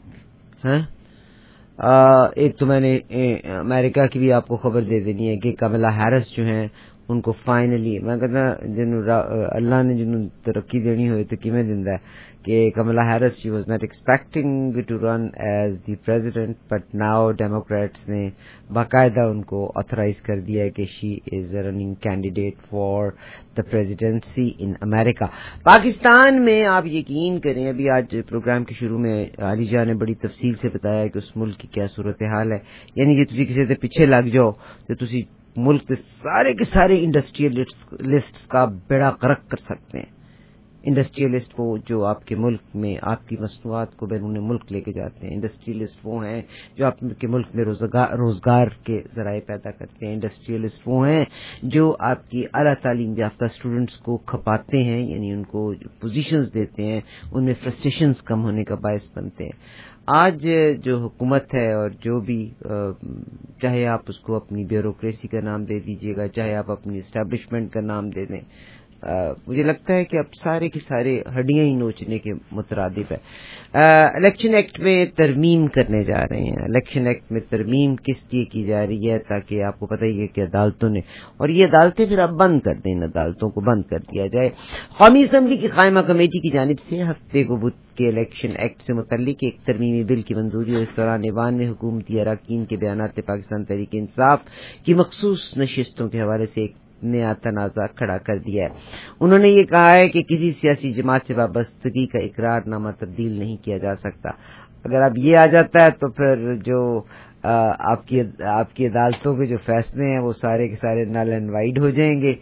ایک تو میں نے امریکہ کی بھی آپ کو خبر دے دینی ہے کہ کملا ہیرس جو ہیں ان کو فائنلی, میں کہتا جنہوں اللہ نے جنہوں ترقی دینی ہوئی تو کیویں دیندا ہے کہ Kamala Harris she was not expecting to run as the president, but now democrats نے باقاعدہ ان کو آتھرائز کر دیا ہے کہ she is running candidate for the presidency in امریکہ. پاکستان میں آپ یقین کریں, ابھی آج پروگرام کے شروع میں علی جان نے بڑی تفصیل سے بتایا کہ اس ملک کی کیا صورتحال ہے, یعنی کہ تسی کسی سے پیچھے لگ جاؤ تو تسی ملک کے سارے انڈسٹریلسٹ کا بیڑا غرق کر سکتے ہیں. انڈسٹریلسٹ وہ جو آپ کے ملک میں آپ کی مصنوعات کو بیرون ملک لے کے جاتے ہیں. انڈسٹریلسٹ وہ ہیں جو آپ کے ملک میں روزگار کے ذرائع پیدا کرتے ہیں. انڈسٹریلسٹ وہ ہیں جو آپ کی اعلیٰ تعلیم یافتہ اسٹوڈنٹس کو کھپاتے ہیں, یعنی ان کو پوزیشنز دیتے ہیں, ان میں فرسٹریشنز کم ہونے کا باعث بنتے ہیں. آج جو حکومت ہے اور جو بھی, چاہے آپ اس کو اپنی بیوروکریسی کا نام دے دیجیے گا, چاہے آپ اپنی اسٹیبلشمنٹ کا نام دے دیں, مجھے لگتا ہے کہ اب سارے کے سارے ہڈیاں ہی نوچنے کے مترادف ہے. الیکشن ایکٹ میں ترمیم کرنے جا رہے ہیں. الیکشن ایکٹ میں ترمیم کس لیے کی جا رہی ہے؟ تاکہ آپ کو پتہ ہی ہے کہ عدالتوں نے, اور یہ عدالتیں پھر اب بند کر دیں, ان عدالتوں کو بند کر دیا جائے. قومی اسمبلی کی قائمہ کمیٹی کی جانب سے ہفتے کو بدھ کے الیکشن ایکٹ سے متعلق ایک ترمیمی بل کی منظوری, اور اس دوران ایوان میں حکومتی اراکین کے بیانات پاکستان تحریک انصاف کی مخصوص نشستوں کے حوالے سے ایک نیا تنازع کھڑا کر دیا ہے. انہوں نے یہ کہا ہے کہ کسی سیاسی جماعت سے وابستگی کا اقرار نامہ تبدیل نہیں کیا جا سکتا. اگر اب یہ آ جاتا ہے تو پھر جو آپ کی عدالتوں کے جو فیصلے ہیں وہ سارے کے سارے نل اینڈ وائڈ ہو جائیں گے.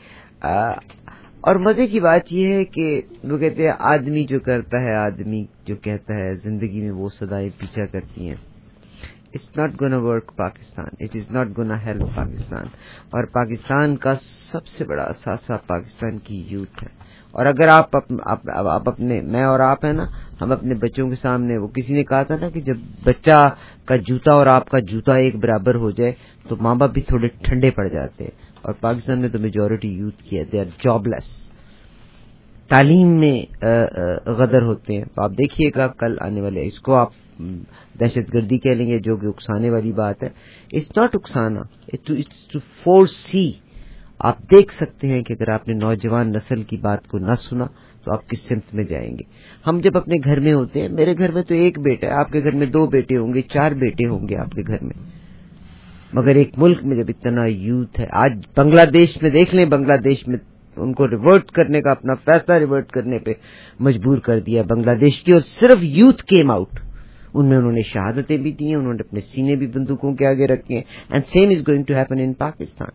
اور مزے کی بات یہ ہے کہ وہ کہتے ہیں آدمی جو کرتا ہے, آدمی جو کہتا ہے, زندگی میں وہ صدائیں پیچھا کرتی ہیں. It's not gonna work Pakistan. It is not gonna help Pakistan. اور پاکستان کا سب سے بڑا اثاثہ پاکستان کی یوتھ ہے. اور اگر آپ اپنے, میں اور آپ ہیں نا, ہم اپنے بچوں کے سامنے, وہ کسی نے کہا تھا نا کہ جب بچہ کا جوتا اور آپ کا جوتا ایک برابر ہو جائے تو ماں باپ بھی تھوڑے ٹھنڈے پڑ جاتے ہیں. اور پاکستان میں تو میجورٹی یوتھ کی ہے, دے آر جاب لیس, تعلیم میں غدر ہوتے ہیں. تو آپ دیکھیے گا کل آنے والے, اس کو آپ دہشت گردی کہہ لیں گے جو کہ اکسانے والی بات ہے. اٹس ناٹ اکسانا, اٹس ٹو فورس سی. آپ دیکھ سکتے ہیں کہ اگر آپ نے نوجوان نسل کی بات کو نہ سنا تو آپ کس سمت میں جائیں گے. ہم جب اپنے گھر میں ہوتے ہیں, میرے گھر میں تو ایک بیٹا ہے, آپ کے گھر میں 2 بیٹے ہوں گے, 4 بیٹے ہوں گے آپ کے گھر میں, مگر ایک ملک میں جب اتنا یوتھ ہے. آج بنگلہ دیش میں دیکھ لیں, بنگلہ دیش میں ان کو ریورٹ کرنے کا, اپنا فیصلہ ریورٹ کرنے پہ مجبور کر دیا بنگلہ دیش کی, اور صرف یوتھ کیم آؤٹ. ان میں انہوں نے شہادتیں بھی دی ہیں, انہوں نے اپنے سینے بھی بندوقوں کے آگے رکھے ہیں. And same is going to happen in Pakistan.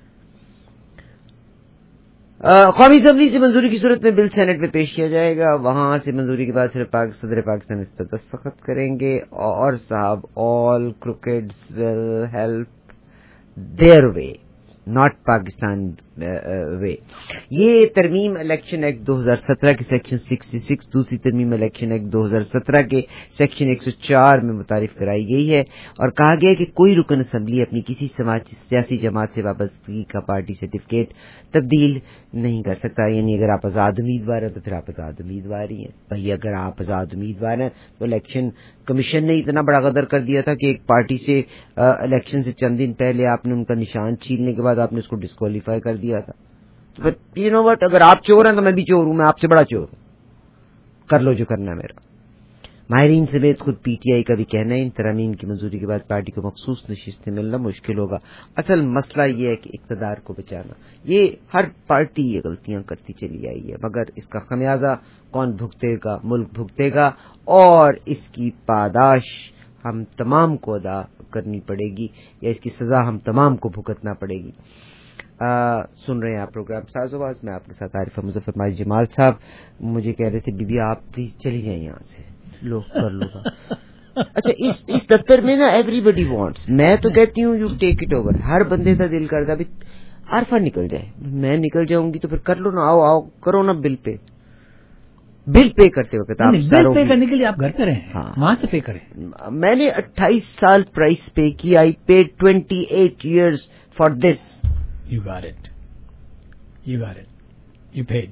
قومی اسمبلی سے منظوری کی صورت میں بل سینٹ میں پیش کیا جائے گا. وہاں سے منظوری کے بعد صرف صدر پاکستان اس پر دستخط کریں گے. اور صاحب, all crickets will help their way, not Pakistan way. یہ ترمیم الیکشن ایکٹ 2017 کے سیکشن 66, دوسری ترمیم الیکشن ایکٹ 2017 کے سیکشن 104 میں متعارف کرائی گئی ہے, اور کہا گیا ہے کہ کوئی رکن اسمبلی اپنی کسی سیاسی جماعت سے وابستگی کا پارٹی سرٹیفکیٹ تبدیل نہیں کر سکتا. یعنی اگر آپ آزاد امیدوار ہیں تو پھر آپ آزاد امیدوار ہی ہیں بھائی. اگر آپ آزاد امیدوار ہیں تو الیکشن کمیشن نے اتنا بڑا غدر کر دیا تھا کہ ایک پارٹی سے الیکشن سے چند دن پہلے آپ نے ان کا نشان چھیننے کے بعد آپ نے اس کو ڈسکوالیفائی کر دیا تھا. تو پھر یو نو وٹ, اگر آپ چور ہیں تو میں بھی چور ہوں, میں آپ سے بڑا چور ہوں, کر لو جو کرنا ہے میرا. ماہرین سمیت خود پی ٹی آئی کا بھی کہنا ہے ان ترامیم کی منظوری کے بعد پارٹی کو مخصوص نشستیں ملنا مشکل ہوگا. اصل مسئلہ یہ ہے کہ اقتدار کو بچانا. یہ ہر پارٹی یہ غلطیاں کرتی چلی آئی ہے, مگر اس کا خمیازہ کون بھگتے گا؟ ملک بھگتے گا, اور اس کی پاداش ہم تمام کو ادا کرنی پڑے گی یا اس کی سزا ہم تمام کو بھگتنا پڑے گی. سن رہے ہیں آپ پروگرام ساز و باز, میں آپ کے ساتھ عارف مظفر ماجد جمال صاحب. مجھے کہہ رہے تھے بی بی آپ پلیز چلی جائیں یہاں سے, لو کر لو گا. اچھا اس دفتر میں نا ایوری بڈی وانٹس, میں تو کہتی ہوں یو ٹیک اٹ اوور. ہر بندے کا دل کرتا بھی عارفہ نکل جائے, میں نکل جاؤں گی تو پھر کر لو نا, آؤ کرو نا بل پے کرتے وقت. آپ بل پے کرنے کے لیے آپ گھر پہ رہیں, وہاں سے پے کریں. میں نے 28 سال پرائس پے کی. I paid 28 years for this. You got it. You paid.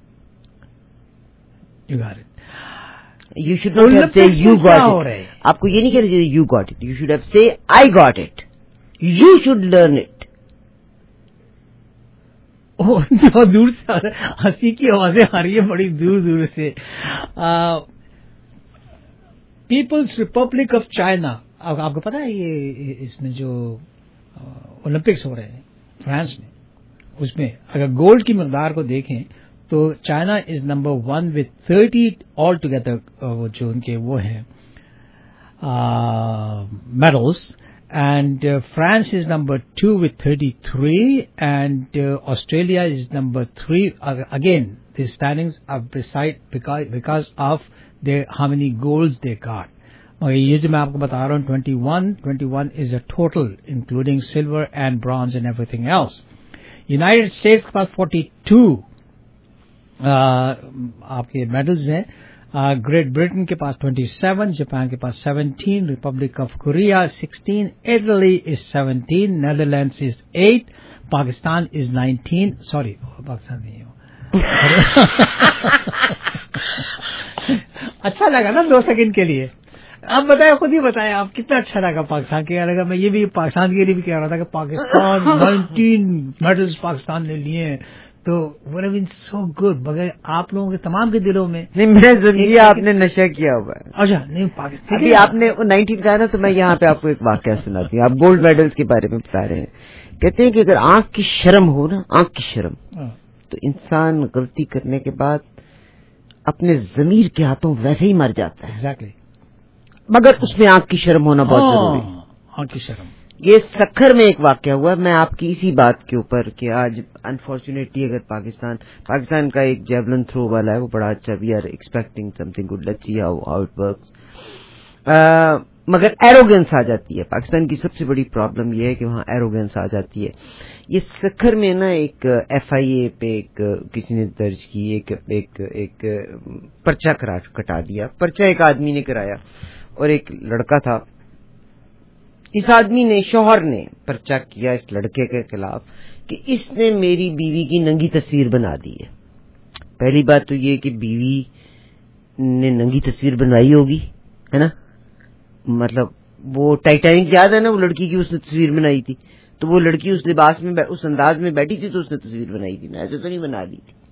You got it. You should not have said you got it. آپ کو یہ نہیں کہنا چاہیے you got it. You should have said I got it. You should learn it. دور سے ہنسی کی آوازیں آ رہی ہے بڑی دور سے. پیپلز ریپبلک آف چائنا, آپ کو پتا ہے یہ اس میں جو اولمپکس ہو رہے ہیں فرانس میں, اس میں اگر گولڈ کی مقدار کو دیکھیں تو China is number 1 with 30 all together, وہ جو ان کے وہ ہیں medals, and France is number 2 with 33, and Australia is number 3. Again the standings are because of how many golds they got. اور یہ جو میں آپ کو بتا رہا ہوں 21 is a total including silver and bronze and everything else. United States کے پاس 42 آپ کے میڈلز ہیں. گریٹ برٹن کے پاس 27, جاپان کے پاس 17, Republic of Korea 16, Italy is 17, Netherlands is 8, Pakistan is 19. Sorry Pakistan نہیں ہو. اچھا لگا نا 2 سیکنڈ کے لیے. آپ بتائیں, خود ہی بتائیں آپ کتنا اچھا لگا پاکستان کے لگا. میں یہ بھی پاکستان کے لیے بھی کہہ رہا تھا کہ پاکستان 19 میڈلز پاکستان نے لیے ہیں, تو would have been so good. مگر آپ لوگوں کے تمام کے دلوں میں نہیں, میں زندگی آپ نے نشہ کیا ہوا ہے. اچھا نہیں, پاکستان ابھی آپ نے 19 کہا نا, تو میں یہاں پہ آپ کو ایک واقعہ سناتی ہوں. آپ گولڈ میڈلز کے بارے میں بتا رہے ہیں, کہتے ہیں کہ اگر آنکھ کی شرم ہو نا, آنکھ کی شرم, تو انسان غلطی کرنے کے بعد اپنے ضمیر کے ہاتھوں ویسے ہی مر جاتا ہے. ایگزیکٹلی. مگر اس میں آنکھ کی شرم ہونا بہت ضروری ہے. آنکھ کی شرم. یہ سکھر میں ایک واقعہ ہوا. میں آپ کی اسی بات کے اوپر کہ آج انفارچونیٹلی اگر پاکستان کا ایک جیولن تھرو والا ہے, وہ بڑا اچھا, we are expecting something good, let's see how it works. مگر ایروگینس آ جاتی ہے. پاکستان کی سب سے بڑی پرابلم یہ ہے کہ وہاں ایروگینس آ جاتی ہے. یہ سکھر میں نا ایک FIA پہ ایک کسی نے درج کی ایک پرچہ کٹا دیا. پرچہ ایک آدمی نے کرایا اور ایک لڑکا تھا. اس آدمی نے, شوہر نے پرچہ کیا اس لڑکے کے خلاف کہ اس نے میری بیوی کی ننگی تصویر بنا دی ہے. پہلی بات تو یہ کہ بیوی نے ننگی تصویر بنوائی ہوگی, ہے نا, مطلب وہ ٹائٹینک یاد ہے نا, وہ لڑکی کی اس نے تصویر بنائی تھی, تو وہ لڑکی اس لباس میں اس انداز میں بیٹھی تھی تو اس نے تصویر بنائی تھی نا, ایسے تو نہیں بنا دی تھی.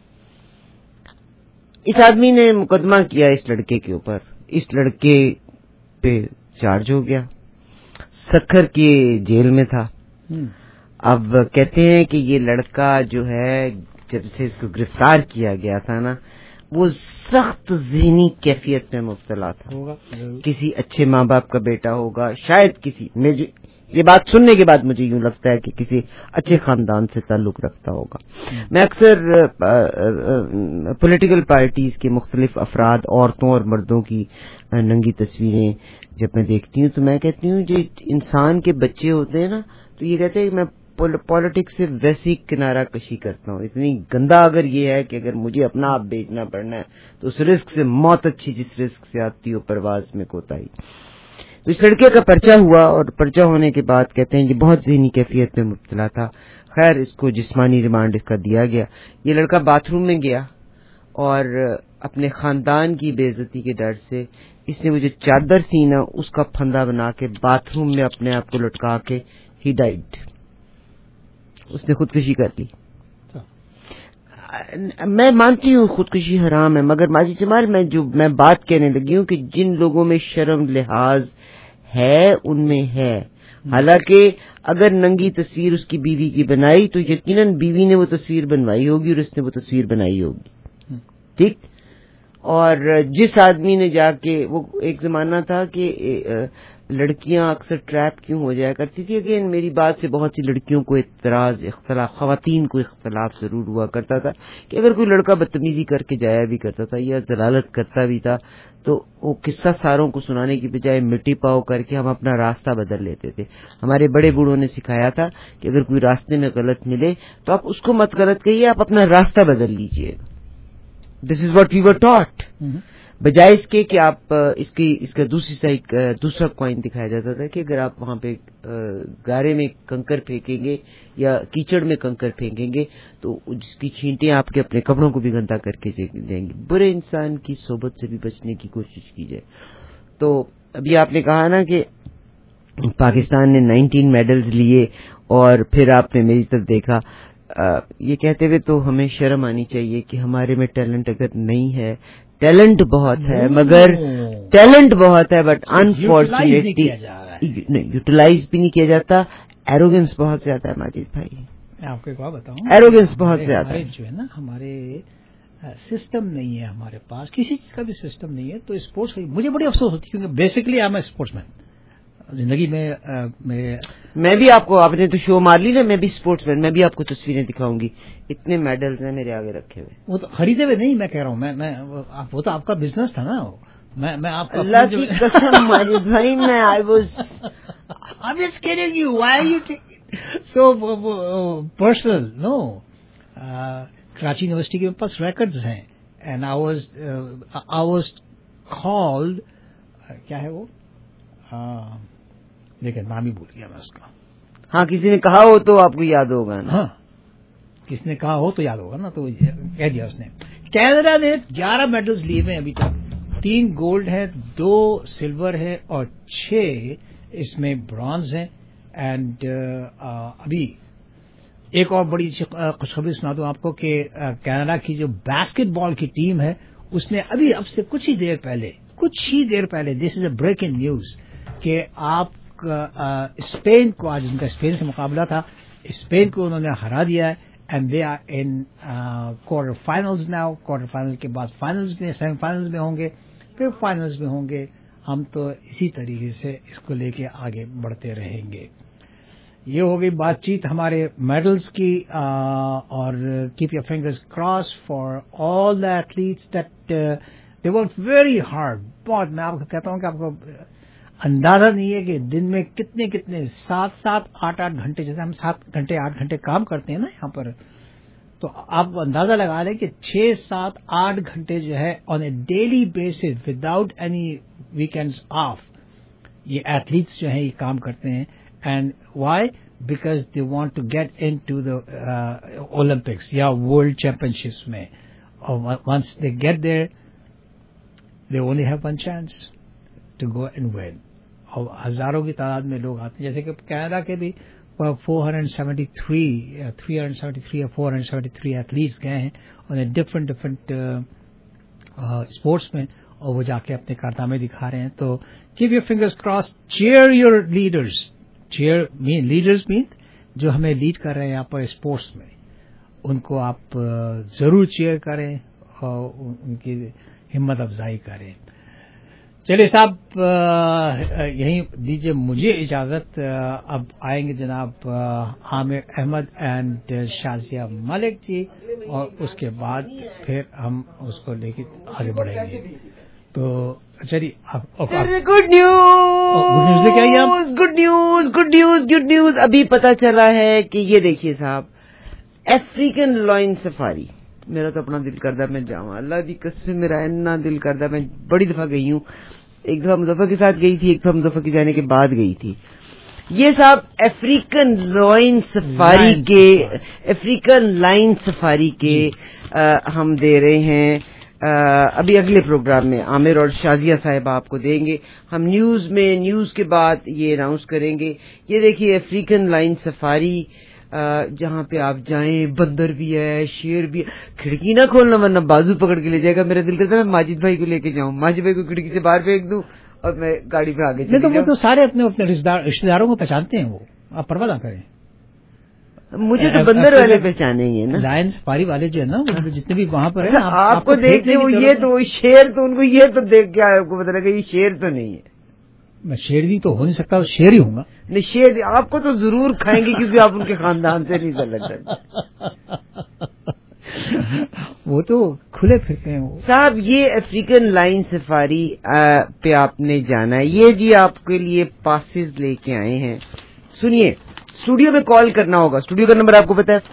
اس آدمی نے مقدمہ کیا اس لڑکے کے اوپر. اس لڑکے پہ چارج ہو گیا. سکھر کے جیل میں تھا. اب کہتے ہیں کہ یہ لڑکا جو ہے جب سے اس کو گرفتار کیا گیا تھا نا, وہ سخت ذہنی کیفیت میں مبتلا تھا. کسی اچھے ماں باپ کا بیٹا ہوگا, شاید کسی میں, یہ بات سننے کے بعد مجھے یوں لگتا ہے کہ کسی اچھے خاندان سے تعلق رکھتا ہوگا. میں اکثر پولیٹیکل پارٹیز کے مختلف افراد, عورتوں اور مردوں کی ننگی تصویریں جب میں دیکھتی ہوں تو میں کہتی ہوں جو انسان کے بچے ہوتے ہیں نا, تو یہ کہتے ہیں کہ میں پالیٹکس سے ویسی کنارہ کشی کرتا ہوں. اتنی گندا اگر یہ ہے کہ اگر مجھے اپنا آپ بیچنا پڑنا ہے تو اس رسک سے موت اچھی, جس رسک سے آتی ہو پرواز میں کوتاہی. تو اس لڑکے کا پرچہ ہوا, اور پرچہ ہونے کے بعد کہتے ہیں کہ بہت ذہنی کیفیت میں مبتلا تھا. خیر اس کو جسمانی ریمانڈ اس کا دیا گیا. یہ لڑکا باتھ روم میں گیا اور اپنے خاندان کی بے عزتی کے ڈر سے اس نے وہ جو چادر تھی نا, اس کا پھندا بنا کے باتھ روم میں اپنے آپ کو لٹکا کے ہی ڈائیڈ, اس نے خودکشی کر لی. میں مانتی ہوں خودکشی حرام ہے, مگر ماجد جمال میں بات کہنے لگی ہوں کہ جن لوگوں میں شرم لحاظ ہے ان میں ہے. حالانکہ اگر ننگی تصویر اس کی بیوی کی بنائی تو یقیناً بیوی نے وہ تصویر بنوائی ہوگی اور اس نے وہ تصویر بنائی ہوگی, ٹھیک. اور جس آدمی نے جا کے, وہ ایک زمانہ تھا کہ لڑکیاں اکثر ٹریپ کیوں ہو جایا کرتی تھی. اگین میری بات سے بہت سی لڑکیوں کو اعتراض، اختلاف، خواتین کو اختلاف ضرور ہوا کرتا تھا کہ اگر کوئی لڑکا بدتمیزی کر کے جایا بھی کرتا تھا یا ضلالت کرتا بھی تھا تو وہ قصہ ساروں کو سنانے کی بجائے مٹی پاؤ کر کے ہم اپنا راستہ بدل لیتے تھے. ہمارے بڑے بوڑھوں نے سکھایا تھا کہ اگر کوئی راستے میں غلط ملے تو آپ اس کو مت غلط کہیے، آپ اپنا راستہ بدل لیجیے. This is what we were taught. بجائے اس کے کہ آپ اس کا دوسری سائڈ دوسرا کوائن دکھایا جاتا تھا کہ اگر آپ وہاں پہ گارے میں کنکر پھینکیں گے یا کیچڑ میں کنکر پھینکیں گے تو جس کی چھینٹیں آپ کے اپنے کپڑوں کو بھی گندا کر کے دیں گے. برے انسان کی صحبت سے بھی بچنے کی کوشش کی جائے. تو ابھی آپ نے کہا نا کہ پاکستان نے 19 میڈلز لیے اور پھر آپ نے میری طرف دیکھا. یہ کہتے ہوئے تو ہمیں شرم آنی چاہیے کہ ہمارے میں ٹیلنٹ اگر نہیں ہے، ٹیلنٹ بہت ہے مگر ٹیلنٹ بہت ہے بٹ انفارچونیٹلی یوٹیلائز بھی نہیں کیا جاتا. ایروگنس بہت زیادہ ہے ماجد بھائی. میں آپ کو ایک بات بتاؤں، ایروگنس بہت زیادہ ہے. جو ہے نا ہمارے سسٹم نہیں ہے، ہمارے پاس کسی چیز کا بھی سسٹم نہیں ہے. تو اسپورٹس مجھے بڑی افسوس ہوتی ہے کیونکہ basically I am a sportsman. زندگی میں بھی آپ کو، آپ نے تو شو مار لی نا، میں بھی اسپورٹس مین، میں بھی آپ کو تصویریں دکھاؤں گی. اتنے میڈلز ہیں میرے آگے رکھے ہوئے. وہ تو خریدے ہوئے نہیں، میں کہہ رہا ہوں میں وہ تو آپ کا بزنس تھا نا. میں آپ اللہ کی قسم ماجد بھائی میں I was kidding you. Why you so personal? No. Karachi university کے پاس ریکارڈز ہیں اینڈ آئی واز کالڈ، کیا ہے وہ، لیکن نام ہی بھول گیا میں اس کا. ہاں کسی نے کہا ہو تو آپ کو یاد ہوگا نا. ہاں کس نے کہا ہو تو یاد ہوگا نا. تو کہہ دیا اس نے. کینیڈا نے 11 میڈلز لیے ہوئے ابھی تک. 3 گولڈ ہے، 2 سلور ہے اور 6 اس میں برانز ہیں. اینڈ ابھی ایک اور بڑی خوشخبری سنا دوں آپ کو کہ کینیڈا کی جو باسکٹ بال کی ٹیم ہے اس نے ابھی اب سے کچھ ہی دیر پہلے دس از اے بریکنگ نیوز کہ آپ اسپین کو، آج ان کا اسپین سے مقابلہ تھا، اسپین کو انہوں نے ہرا دیا ہے. And they are in quarter finals now. Quarter final کے بعد فائنلز میں، سیمی فائنلز میں ہوں گے، پھر فائنلز میں ہوں گے. ہم تو اسی طریقے سے اس کو لے کے آگے بڑھتے رہیں گے. یہ ہو گئی بات چیت ہمارے میڈلز کی. اور keep your fingers cross for all the athletes that they work very hard. بہت، میں آپ کو کہتا ہوں کہ آپ کو اندازہ نہیں ہے کہ دن میں کتنے 7-8 گھنٹے، جیسے ہم 7 گھنٹے 8 گھنٹے کام کرتے ہیں نا یہاں پر، تو آپ اندازہ لگا لیں کہ 6-7-8 گھنٹے جو ہے on a daily basis without any weekends off یہ ایتھلیٹس جو ہیں یہ کام کرتے ہیں. And why? Because they want to get in to the olympics یا ورلڈ چیمپئن شپس میں. اور once they get there they only have one chance to go and win. اور ہزاروں کی تعداد میں لوگ آتے ہیں، جیسے کہ کینیڈا کے بھی 373 یا 473 ایتھلیٹس گئے ہیں انہیں ڈفرنٹ اسپورٹس میں، اور وہ جا کے اپنے کارنامے دکھا رہے ہیں. تو keep your fingers cross. Cheer your leaders. Leaders man جو ہمیں لیڈ کر رہے ہیں یہاں پر اسپورٹس میں، ان کو آپ ضرور چیئر کریں اور ان کی ہمت افزائی کریں. چلیے صاحب یہیں دیجیے مجھے اجازت. اب آئیں گے جناب عامر احمد اینڈ شازیہ ملک جی، اور اس کے بعد پھر ہم اس کو لے کے آگے بڑھیں گے. تو چلیے گڈ نیوز ابھی پتا چلا ہے کہ یہ دیکھیے صاحب، افریقن لائن سفاری. میرا تو اپنا دل کردا میں جاؤں، اللہ دی قسم میرا اتنا دل کردا. میں بڑی دفعہ گئی ہوں، ایک دفعہ مظفر کے ساتھ گئی تھی، ایک دفعہ مظفر کے جانے کے بعد گئی تھی. یہ صاحب افریقن لائن سفاری کے ہم دے رہے ہیں ابھی اگلے پروگرام میں. عامر اور شازیہ صاحب آپ کو دیں گے. ہم نیوز کے بعد یہ اناؤنس کریں گے. یہ دیکھیے افریقن لائن سفاری، جہاں پہ آپ جائیں بندر بھی ہے، شیر بھی ہے. کھڑکی نہ کھولنا ورنہ بازو پکڑ کے لے جائے گا. میرا دل کرتا ہے میں ماجد بھائی کو لے کے جاؤں، ماجد بھائی کو کھڑکی سے باہر پھینک دوں اور میں گاڑی پہ آگے چلی جاؤں. وہ تو سارے اپنے رشتے داروں کو پہچانتے ہیں، وہ آپ پرواہ نہ کریں. مجھے تو بندر والے پہچانیں گے نا، لائن سفاری والے جو ہے نا، جتنے بھی وہاں پر ہیں آپ کو دیکھ کے وہ یہ تو شیر، تو ان کو یہ تو دیکھ کے آپ کو پتا لگا یہ شیر تو نہیں ہے. मैं शेरनी तो हो नहीं सकता, शेर ही हूँगा। नहीं, शेर आपको तो जरूर खाएंगे क्योंकि आप उनके खानदान से नहीं लगते। वो तो खुले फिरते हैं वो। साहब, ये अफ्रीकन लाइन सफारी पे आपने जाना है, ये जी आपके लिए पासेस लेके आए हैं। सुनिए, स्टूडियो में कॉल करना होगा। स्टूडियो का नंबर आपको पता है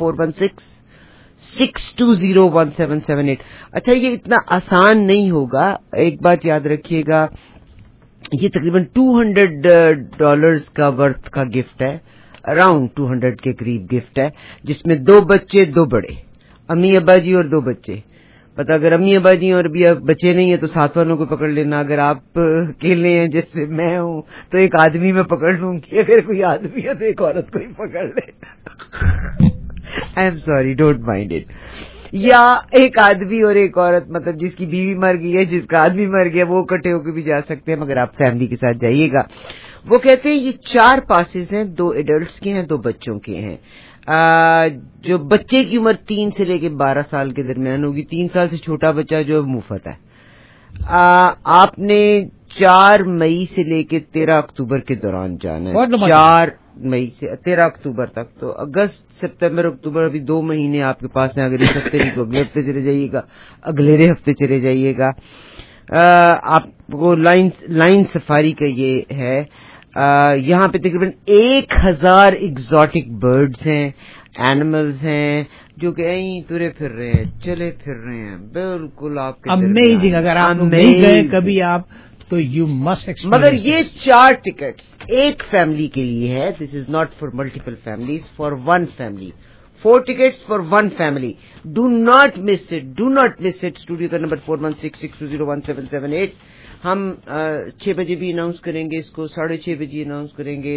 416-620-1778। अच्छा, ये इतना आसान नहीं होगा, एक बात याद रखिएगा, ये तकरीबन $200 का वर्थ का गिफ्ट है, अराउंड 200 के करीब गिफ्ट है, जिसमें 2 बच्चे 2 बड़े, अम्मी अब्बा जी और 2 बच्चे। पता, अगर अम्मी अब्बा जी और भी बच्चे नहीं है तो साथ वालों को पकड़ लेना। अगर आप अकेले हैं जैसे मैं हूं तो एक आदमी में पकड़ लूंगी, अगर कोई आदमी है तो एक औरत को ही पकड़ ले। I am sorry, don't mind it. या एक आदमी और एक औरत, मतलब जिसकी बीवी मर गई है, जिसका आदमी मर गया, वो इकट्ठे होकर भी जा सकते हैं, मगर आप फैमिली के साथ जाइएगा। वो कहते हैं ये 4 पासेस हैं, 2 एडल्ट्स के हैं, 2 बच्चों के हैं। जो बच्चे की उम्र 3 से लेके 12 साल के दरमियान होगी। 3 साल से छोटा बच्चा जो मुफ्त है। आपने 4 मई से लेके 13 अक्टूबर के दौरान जाना है। 4 मई से 13 अक्टूबर तक, तो अगस्त, सितंबर, अक्टूबर, अभी 2 महीने आपके पास हैं। अगर इस हफ्ते नहीं तो अगले हफ्ते चले जाइएगा, अगले हफ्ते चले जाइएगा। आपको लाइन सफारी का ये है। यहाँ पे तकरीबन 1000 एग्जॉटिक बर्ड्स हैं, एनिमल्स हैं, जो कि यहीं तुरे फिर रहे हैं, चले फिर रहे हैं, बिल्कुल आपके अमेजिंग। अगर आप नहीं गए कभी आप तो यू मस्ट एक्सपीरियंस। मगर ये 4 टिकट्स एक फैमिली के लिए है। This is not for multiple families, for 1 family. 4 tickets for 1 family. Do not miss it. Do not miss it. Studio का नंबर 416-620-1778। हम 6 बजे भी अनाउंस करेंगे इसको, 6:30 बजे अनाउंस करेंगे,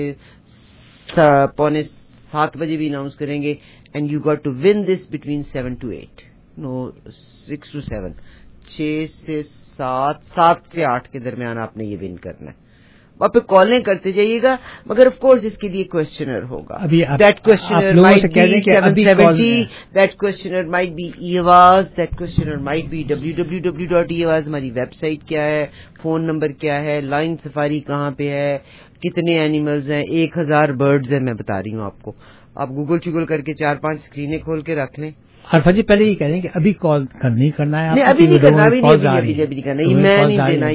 6:45 बजे भी अनाउंस करेंगे। And you got to win this between 7 to 8, no 6 to 7, 6 से 7 से 8 के दरमियान आपने ये विन करना है। आप कॉलें करते जाइएगा, मगर ऑफ कोर्स इसके लिए क्वेश्चनर होगा। That questioner might be 770, that questioner might be eAwaz, that questioner might be www.eawaz। हमारी वेबसाइट क्या है, फोन नंबर क्या है, लाइन सफारी कहाँ पे है, कितने एनिमल्स हैं, 1000 बर्ड्स हैं, मैं बता रही हूँ आपको। आप गूगल चुगल करके 4-5 स्क्रीनें खोल के रख लें। हरफा जी पहले ये कह रहे हैं कि अभी कॉल नहीं करना है, नहीं अभी नहीं करना, अभी नहीं करना, मैं नहीं देना।